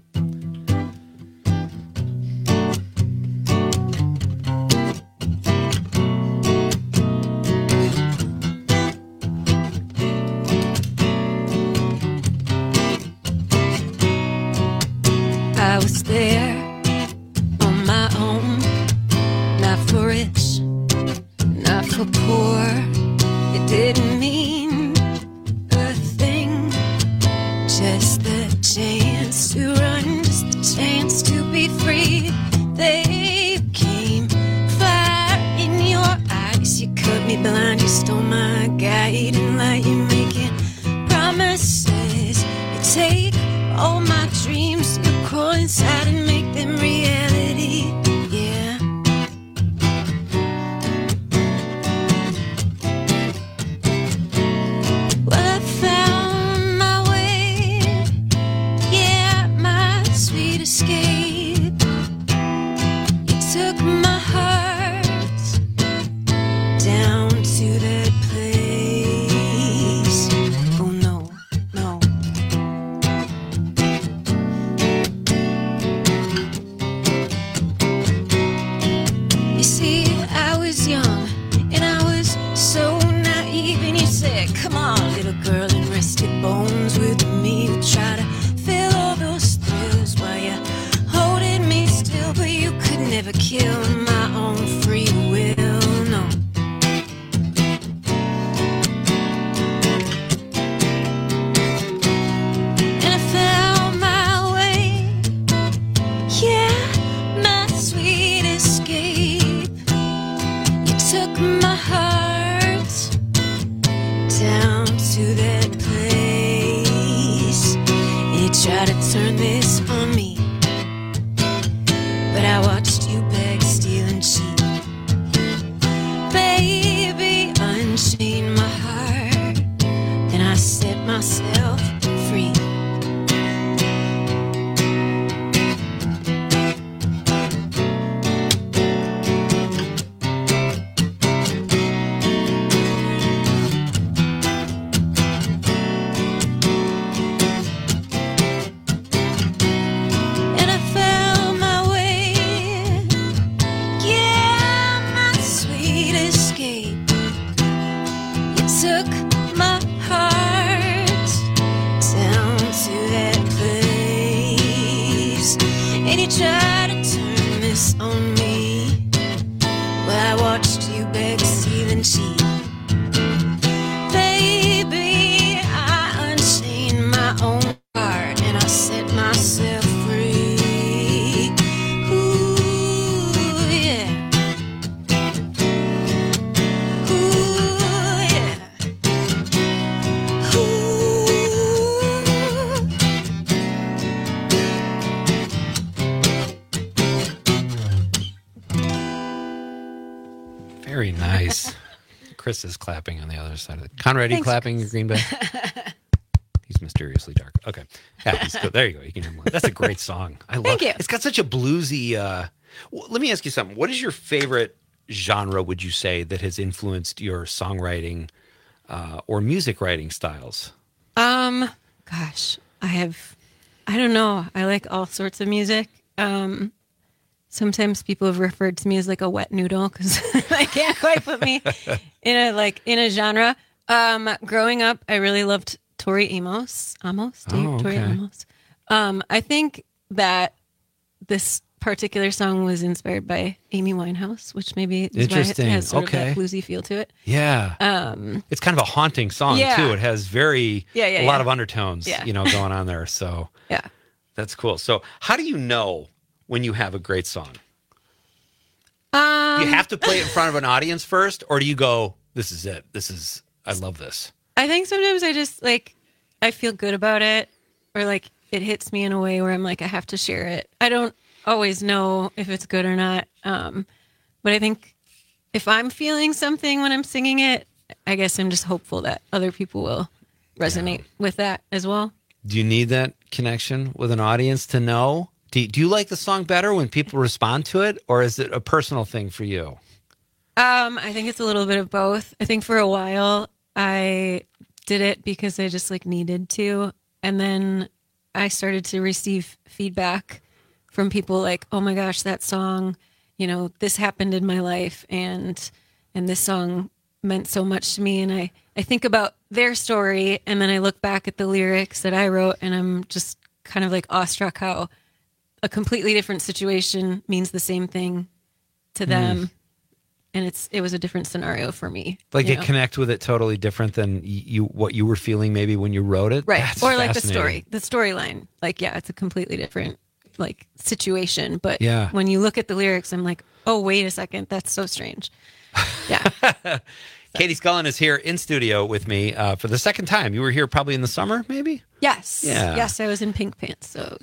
I was there on my own, not for rich, not for poor. It didn't mean a thing, just the chance to run, just the chance to be free. They came, fire in your eyes, you cut me blind, you stole my guiding light, you making promises, you take all my dreams, you crawl inside and make them reality. Yeah. Well, I found my way. Yeah, my sweet escape. You took my heart down to that place. Oh no, no. You see, I was young and I was so naive, and you said, come on, little girl, and rest your bones with me. You try to feel all those thrills while you're holding me still, but you could never kill my own free will, no. And I found my way, yeah, my sweet escape. You took my heart down to that place. You tried to turn this on me, but I watched you beg, steal, this on me. Well, I watched you beg, steal, and cheat. Baby, I unchained my own heart and I set myself free. Ooh, yeah. Ooh, yeah. Very nice. Chris is clapping on the other side of the Conrad, are you Thanks, clapping in Green Bay? He's mysteriously dark. Okay. Yeah, he's good. There you go. You can hear more. That's a great song. I love Thank you. It's got such a bluesy uh w- let me ask you something. What is your favorite genre, would you say, that has influenced your songwriting uh, or music writing styles? Um, gosh, I have, I don't know. I like all sorts of music. Um, sometimes people have referred to me as like a wet noodle because I can't quite put me in a like in a genre. Um, growing up, I really loved Tori Amos. Amos, Oh, Tori okay. Amos. Um, I think that this particular song was inspired by Amy Winehouse, which maybe is why it Interesting. has sort Okay. of that bluesy feel to it. Yeah. Um, It's kind of a haunting song Yeah. too. It has very Yeah, yeah, a lot yeah. of undertones, Yeah. you know, going on there. So yeah. that's cool. So how do you know when you have a great song? Um, Do you have to play it in front of an audience first, or do you go, this is it. This is I love this. I think sometimes I just like I feel good about it, or like it hits me in a way where I'm like I have to share it. I don't always know if it's good or not, um, but I think if I'm feeling something when I'm singing it, I guess I'm just hopeful that other people will resonate with that as well. Do you need that connection with an audience to know? Do you, do you like the song better when people respond to it, or is it a personal thing for you? Um, I think it's a little bit of both. I think for a while I did it because I just like needed to, and then I started to receive feedback from people like, "Oh my gosh, that song, you know, this happened in my life, and and this song meant so much to me." And I I think about their story, and then I look back at the lyrics that I wrote, and I'm just kind of like awestruck how a completely different situation means the same thing to them. Mm. And it's it was a different scenario for me. Like you you know? connect with it totally different than y- you what you were feeling maybe when you wrote it? Right. That's or like the fascinating. story, the storyline. Like, yeah, it's a completely different like situation. But Yeah. when you look at the lyrics, I'm like, oh, wait a second. That's so strange. Yeah. Katie Scullin is here in studio with me uh, for the second time. You were here probably in the summer, maybe? Yes. Yeah. Yes, I was in pink pants. So,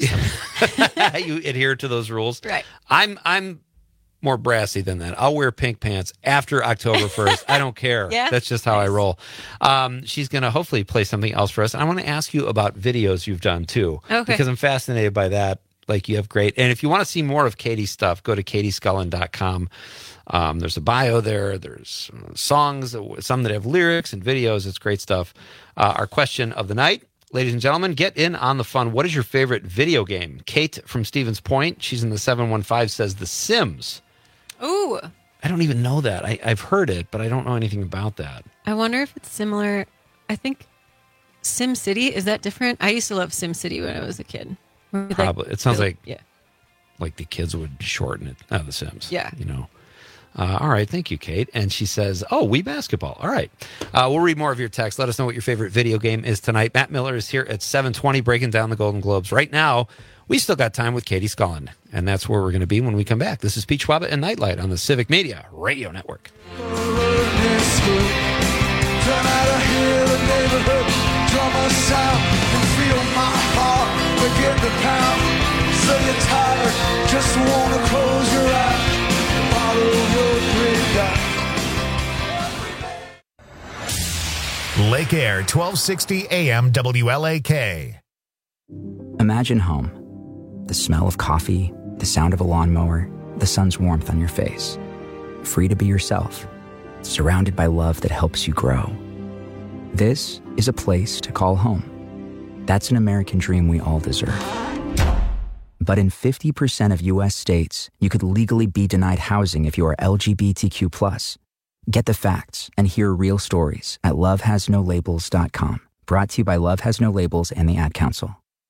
You adhere to those rules. Right. I'm I'm more brassy than that. I'll wear pink pants after October first. I don't care. Yeah? That's just how I roll. Um, she's going to hopefully play something else for us. And I want to ask you about videos you've done too. Okay. Because I'm fascinated by that. Like you have great. And if you want to see more of Katie's stuff, go to katie scullin dot com. Um, there's a bio there. There's uh, songs, some that have lyrics and videos. It's great stuff. Uh, our question of the night, ladies and gentlemen, get in on the fun. What is your favorite video game? Kate from Stevens Point, she's in the seven one five, says The Sims. ooh, I don't even know that. I, I've heard it, but I don't know anything about that. I wonder if it's similar. I think Sim City, is that different? I used to love Sim City when I was a kid. Where we, Probably. It sounds built- like yeah. like the kids would shorten it. Oh, The Sims. Yeah. You know. Uh, all right. Thank you, Kate. And she says, oh, Wii Basketball. All right. Uh, we'll read more of your text. Let us know what your favorite video game is tonight. Matt Miller is here at seven twenty breaking down the Golden Globes. Right now, we still got time with Katie Scullin, and that's where we're going to be when we come back. This is Pete Schwaba and Nightlight on the Civic Media Radio Network. Turn out of here, the neighborhood drummer sound, and feel my heart begin to pound. So you're tired, just wanna close your eyes, follow your dream down. Lake Air, twelve sixty A M W L A K. Imagine home. The smell of coffee, the sound of a lawnmower, the sun's warmth on your face. Free to be yourself, surrounded by love that helps you grow. This is a place to call home. That's an American dream we all deserve. But in fifty percent of U S states, you could legally be denied housing if you are L G B T Q plus. Get the facts and hear real stories at love has no labels dot com. Brought to you by Love Has No Labels and the Ad Council.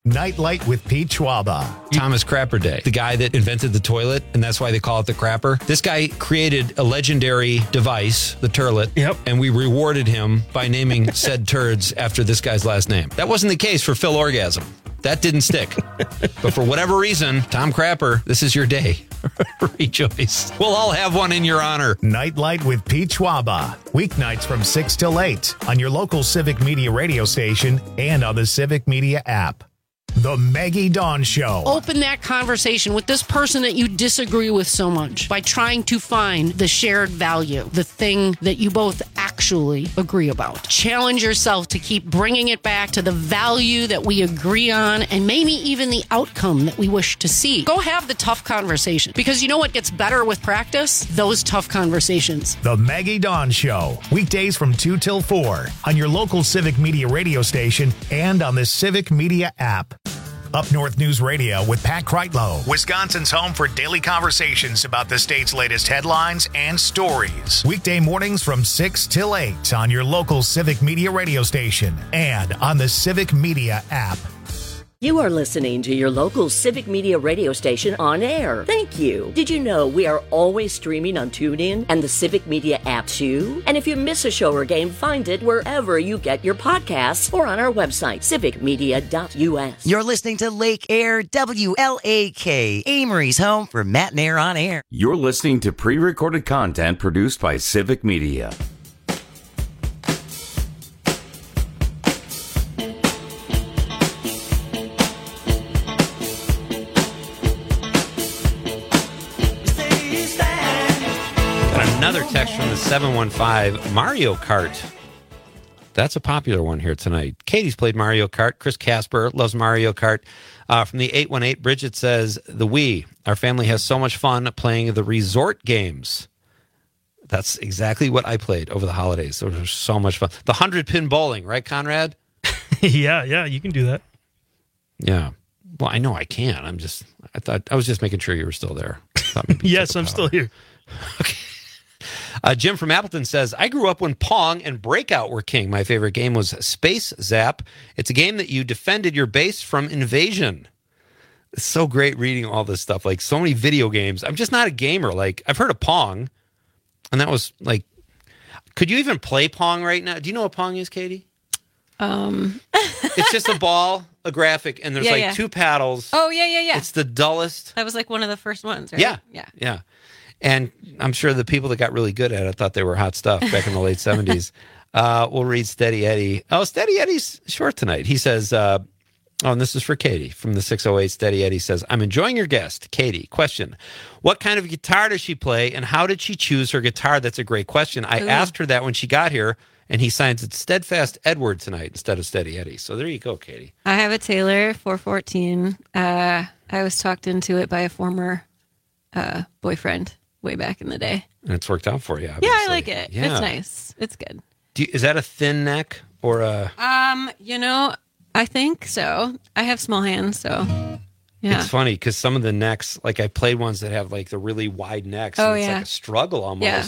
Nightlight with Pete Schwaba. Thomas Crapper Day, the guy that invented the toilet, and that's why they call it the crapper. This guy created a legendary device, the turlet, yep. and we rewarded him by naming said turds after this guy's last name. That wasn't the case for Phil Orgasm. That didn't stick. But for whatever reason, Tom Crapper, this is your day. Rejoice. We'll all have one in your honor. Nightlight with Pete Schwaba. Weeknights from six till eight on your local Civic Media radio station and on the Civic Media app. The Maggie Dawn Show. Open that conversation with this person that you disagree with so much by trying to find the shared value, the thing that you both actually agree about. Challenge yourself to keep bringing it back to the value that we agree on and maybe even the outcome that we wish to see. Go have the tough conversation, because you know what gets better with practice? Those tough conversations. The Maggie Dawn Show. Weekdays from two till four on your local Civic Media radio station and on the Civic Media app. Up North News Radio with Pat Kreitlow, Wisconsin's home for daily conversations about the state's latest headlines and stories. Weekday mornings from six till eight on your local Civic Media radio station and on the Civic Media app. You are listening to your local Civic Media radio station on air. Thank you. Did you know we are always streaming on TuneIn and the Civic Media app too? And if you miss a show or game, find it wherever you get your podcasts or on our website, civic media dot u s. You're listening to Lake Air W L A K, Amory's home for Matt and Air on Air. You're listening to pre-recorded content produced by Civic Media. Another text from the seven one five, Mario Kart. That's a popular one here tonight. Katie's played Mario Kart. Chris Casper loves Mario Kart. Uh, from the eight one eight, Bridget says, the Wii. Our family has so much fun playing the resort games. That's exactly what I played over the holidays. Those were so much fun. The hundred-pin bowling, right, Conrad? yeah, yeah, you can do that. Yeah. Well, I know I can. I'm just, I thought, I was just making sure you were still there. Yes, I'm still here. Okay. Uh, Jim from Appleton says, I grew up when Pong and Breakout were king. My favorite game was Space Zap. It's a game that you defended your base from invasion. It's so great reading all this stuff. Like, so many video games. I'm just not a gamer. Like, I've heard of Pong, and that was like, could you even play Pong right now? Do you know what Pong is, Katie? Um, It's just a ball, a graphic, and there's Yeah, like yeah. two paddles. oh, yeah, yeah, yeah. It's the dullest. That was like one of the first ones, right? Yeah. Yeah. Yeah. And I'm sure the people that got really good at it thought they were hot stuff back in the late seventies. Uh, we'll read Steady Eddie. Oh, Steady Eddie's short tonight. He says, uh, oh, and this is for Katie from the six oh eight. Steady Eddie says, I'm enjoying your guest. Katie, question. What kind of guitar does she play, and how did she choose her guitar? That's a great question. I Ooh. asked her that when she got here, and he signs it Steadfast Edward tonight instead of Steady Eddie. So there you go, Katie. I have a Taylor four fourteen. Uh, I was talked into it by a former uh, boyfriend way back in the day. And it's worked out for you, Yeah, obviously. I like it. Yeah. It's nice. It's good. Do you, is that a thin neck or a... Um, you know, I think so. I have small hands, so yeah. It's funny because some of the necks, like I played ones that have like the really wide necks. Oh, and it's yeah. like a struggle almost. Yeah.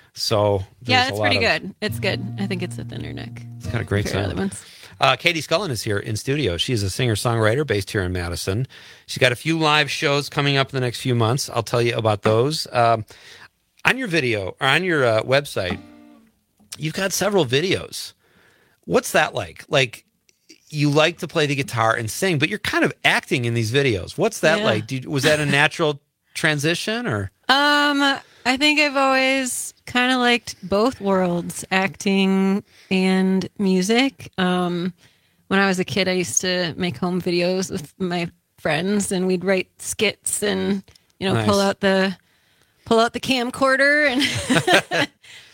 So Yeah, there's it's a lot pretty of- good. It's good. I think it's a thinner neck. It's got a great compared to sound. other ones. Uh, Katie Scullen is here in studio. She's a singer-songwriter based here in Madison. She's got a few live shows coming up in the next few months. I'll tell you about those. Um, on your video, or on your uh, website, you've got several videos. What's that like? Like, you like to play the guitar and sing, but you're kind of acting in these videos. What's that Yeah. like? Did, was that a natural transition, or? Um, I think I've always kind of liked both worlds, acting and music. Um, when I was a kid, I used to make home videos with my friends, and we'd write skits and you know Nice. pull out the pull out the camcorder and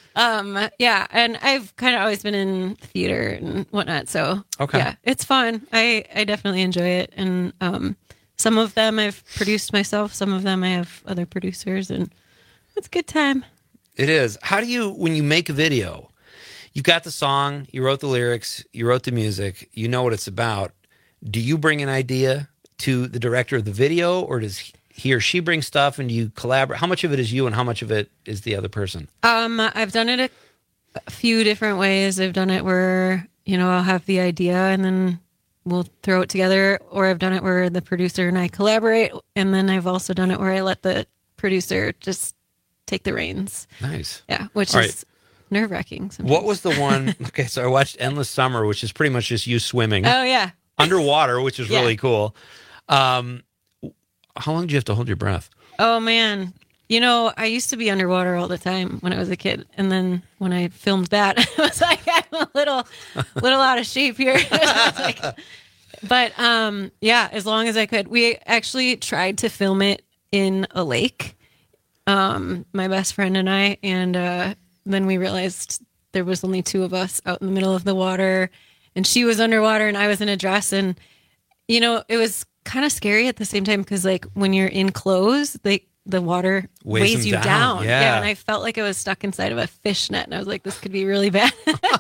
um yeah. And I've kind of always been in theater and whatnot, so Okay. yeah, it's fun. I I definitely enjoy it, and um, some of them I've produced myself, some of them I have other producers, and it's a good time. It is. How do you, when you make a video, you've got the song, you wrote the lyrics, you wrote the music, you know what it's about. Do you bring an idea to the director of the video, or does he or she bring stuff and you collaborate? How much of it is you and how much of it is the other person? Um, I've done it a, a few different ways. I've done it where, you know, I'll have the idea and then we'll throw it together, or I've done it where the producer and I collaborate, and then I've also done it where I let the producer just take the reins. Nice. Yeah, which All is right. nerve-wracking sometimes. What was the one? Okay, so I watched Endless Summer, which is pretty much just you swimming. Oh, yeah. Underwater, which is Yeah. really cool. Um, how long do you have to hold your breath? Oh, man. You know, I used to be underwater all the time when I was a kid. And then when I filmed that, I was like, I'm a little, little out of shape here. I was like, but um, yeah, as long as I could. We actually tried to film it in a lake, um, my best friend and I. And uh, then we realized there was only two of us out in the middle of the water. And she was underwater and I was in a dress. And, you know, it was kind of scary at the same time because, like, when you're in clothes, they the water Weighs weighs them you down. down. Yeah. And I felt like I was stuck inside of a fishnet, and I was like, this could be really bad.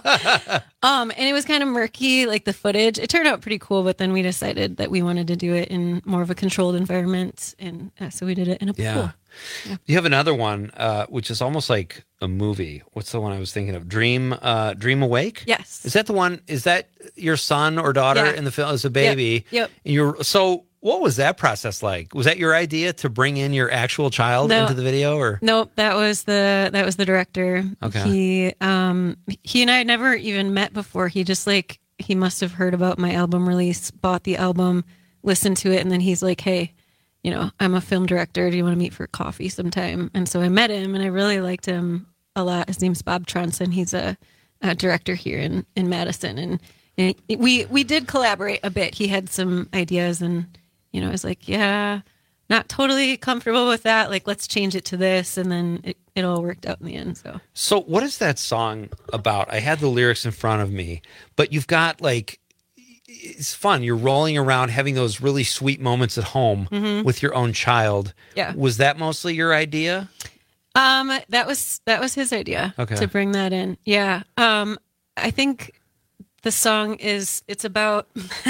um, and it was kind of murky, like the footage. It turned out pretty cool, but then we decided that we wanted to do it in more of a controlled environment, and uh, so we did it in a Yeah. pool. Yeah. You have another one, uh, which is almost like a movie. What's the one I was thinking of? Dream, uh, Dream Awake. Yes. Is that the one? Is that your son or daughter Yeah. in the film as a baby? Yep. Yep. And you're so. What was that process like? Was that your idea to bring in your actual child No. into the video, or Nope, that was the that was the director. Okay. He um he and I had never even met before. He just like he must have heard about my album release, bought the album, listened to it, and then he's like, "Hey, you know, I'm a film director. Do you want to meet for coffee sometime?" And so I met him, and I really liked him a lot. His name's Bob Tronson. He's a, a director here in in Madison, and, and we we did collaborate a bit. He had some ideas, and you know, I was like, yeah, not totally comfortable with that. Like, let's change it to this. And then it, it all worked out in the end. So, So what is that song about? I had the lyrics in front of me, but you've got like, it's fun. You're rolling around having those really sweet moments at home Mhm. with your own child. Yeah. Was that mostly your idea? um, that was, that was his idea Okay. to bring that in. Yeah. Um, I think the song is, it's about,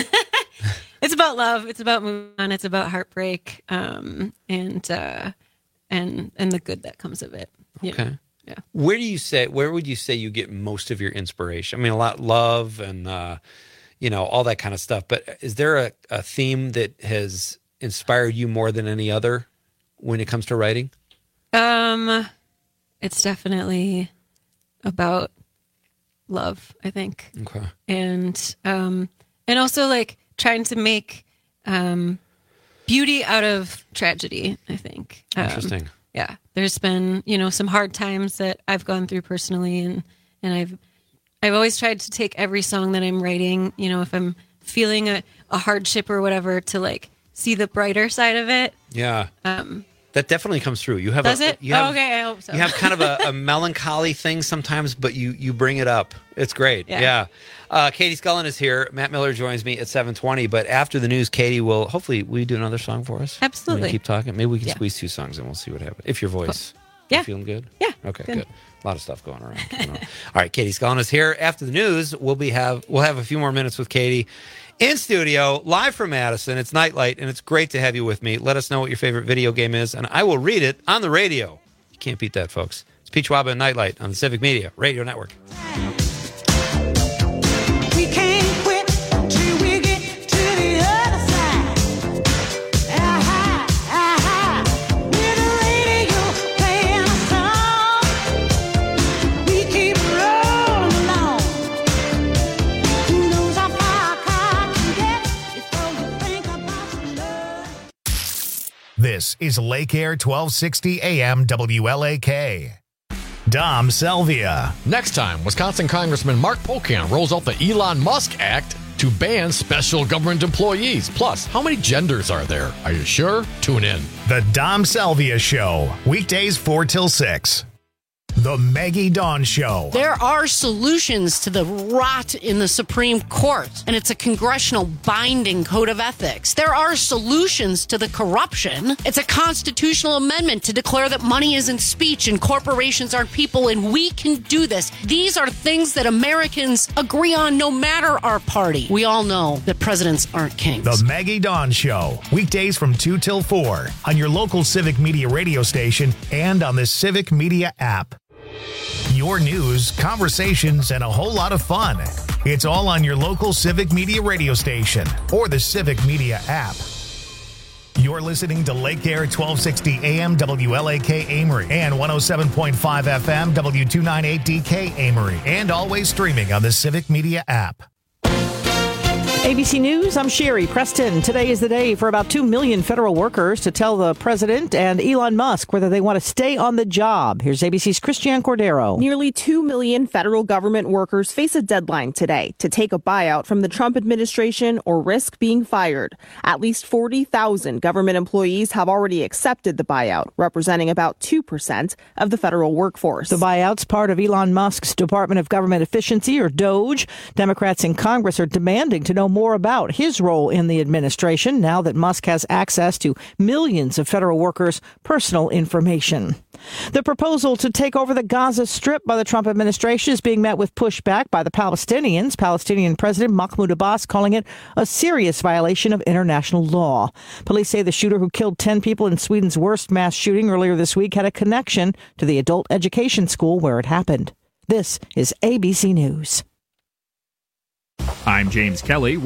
it's about love. It's about moving on. It's about heartbreak. Um, and, uh, and, and the good that comes of it. you know? Okay. Yeah. Where do you say, where would you say you get most of your inspiration? I mean, a lot love and, uh, you know, all that kind of stuff. But is there a, a theme that has inspired you more than any other when it comes to writing? Um, it's definitely about love, I think. Okay. And um, and also like trying to make um beauty out of tragedy, I think. Um, Interesting. Yeah, there's been you know some hard times that I've gone through personally, and and I've I've always tried to take every song that I'm writing, you know, if I'm feeling a, a hardship or whatever, to like see the brighter side of it. Yeah. Um, That definitely comes through. You have Does a, it? You have, Oh, okay, I hope so. You have kind of a, a melancholy thing sometimes, but you you bring it up. It's great. Yeah. Yeah. Uh, Katie Scullin is here. Matt Miller joins me at seven twenty. But after the news, Katie will hopefully will you do another song for us? Absolutely. Will you keep talking. Maybe we can Yeah. squeeze two songs and we'll see what happens. If your voice, Yeah. you feeling good? Yeah. Okay. Good. Good. A lot of stuff going around. going on. All right. Katie Scullin is here. After the news, we'll be have we'll have a few more minutes with Katie. In studio, live from Madison, it's Nightlight, and it's great to have you with me. Let us know what your favorite video game is, and I will read it on the radio. You can't beat that, folks. It's Pete Schwab and Nightlight on the Civic Media Radio Network. We can't quit till we get to the other side. Aha, aha, with the radio playing a song. We keep rolling along. Who knows how far a car can get before you think about some love. This is Lake Air twelve sixty A M W L A K. Dom Selvia. Next time, Wisconsin Congressman Mark Pocan rolls out the Elon Musk Act to ban special government employees. Plus, how many genders are there? Are you sure? Tune in. The Dom Selvia Show. Weekdays four till six. The Maggie Dawn Show. There are solutions to the rot in the Supreme Court, and it's a congressional binding code of ethics. There are solutions to the corruption. It's a constitutional amendment to declare that money isn't speech and corporations aren't people, and we can do this. These are things that Americans agree on no matter our party. We all know that presidents aren't kings. The Maggie Dawn Show. Weekdays from two till four on your local Civic Media radio station and on the Civic Media app. your news, conversations, and a whole lot of fun. It's all on your local Civic Media radio station or the Civic Media app. You're listening to Lake Air twelve sixty A M W L A K Amory and one oh seven point five F M W two ninety-eight D K Amory, and always streaming on the Civic Media app. A B C News, I'm Sherry Preston. Today is the day for about two million federal workers to tell the president and Elon Musk whether they want to stay on the job. Here's A B C's Christiane Cordero. Nearly two million federal government workers face a deadline today to take a buyout from the Trump administration or risk being fired. At least forty thousand government employees have already accepted the buyout, representing about two percent of the federal workforce. The buyout's part of Elon Musk's Department of Government Efficiency, or DOGE. Democrats in Congress are demanding to know more about his role in the administration now that Musk has access to millions of federal workers' personal information. The proposal to take over the Gaza Strip by the Trump administration is being met with pushback by the Palestinians. Palestinian President Mahmoud Abbas calling it a serious violation of international law. Police say the shooter who killed ten people in Sweden's worst mass shooting earlier this week had a connection to the adult education school where it happened. This is A B C News. I'm James Kelly.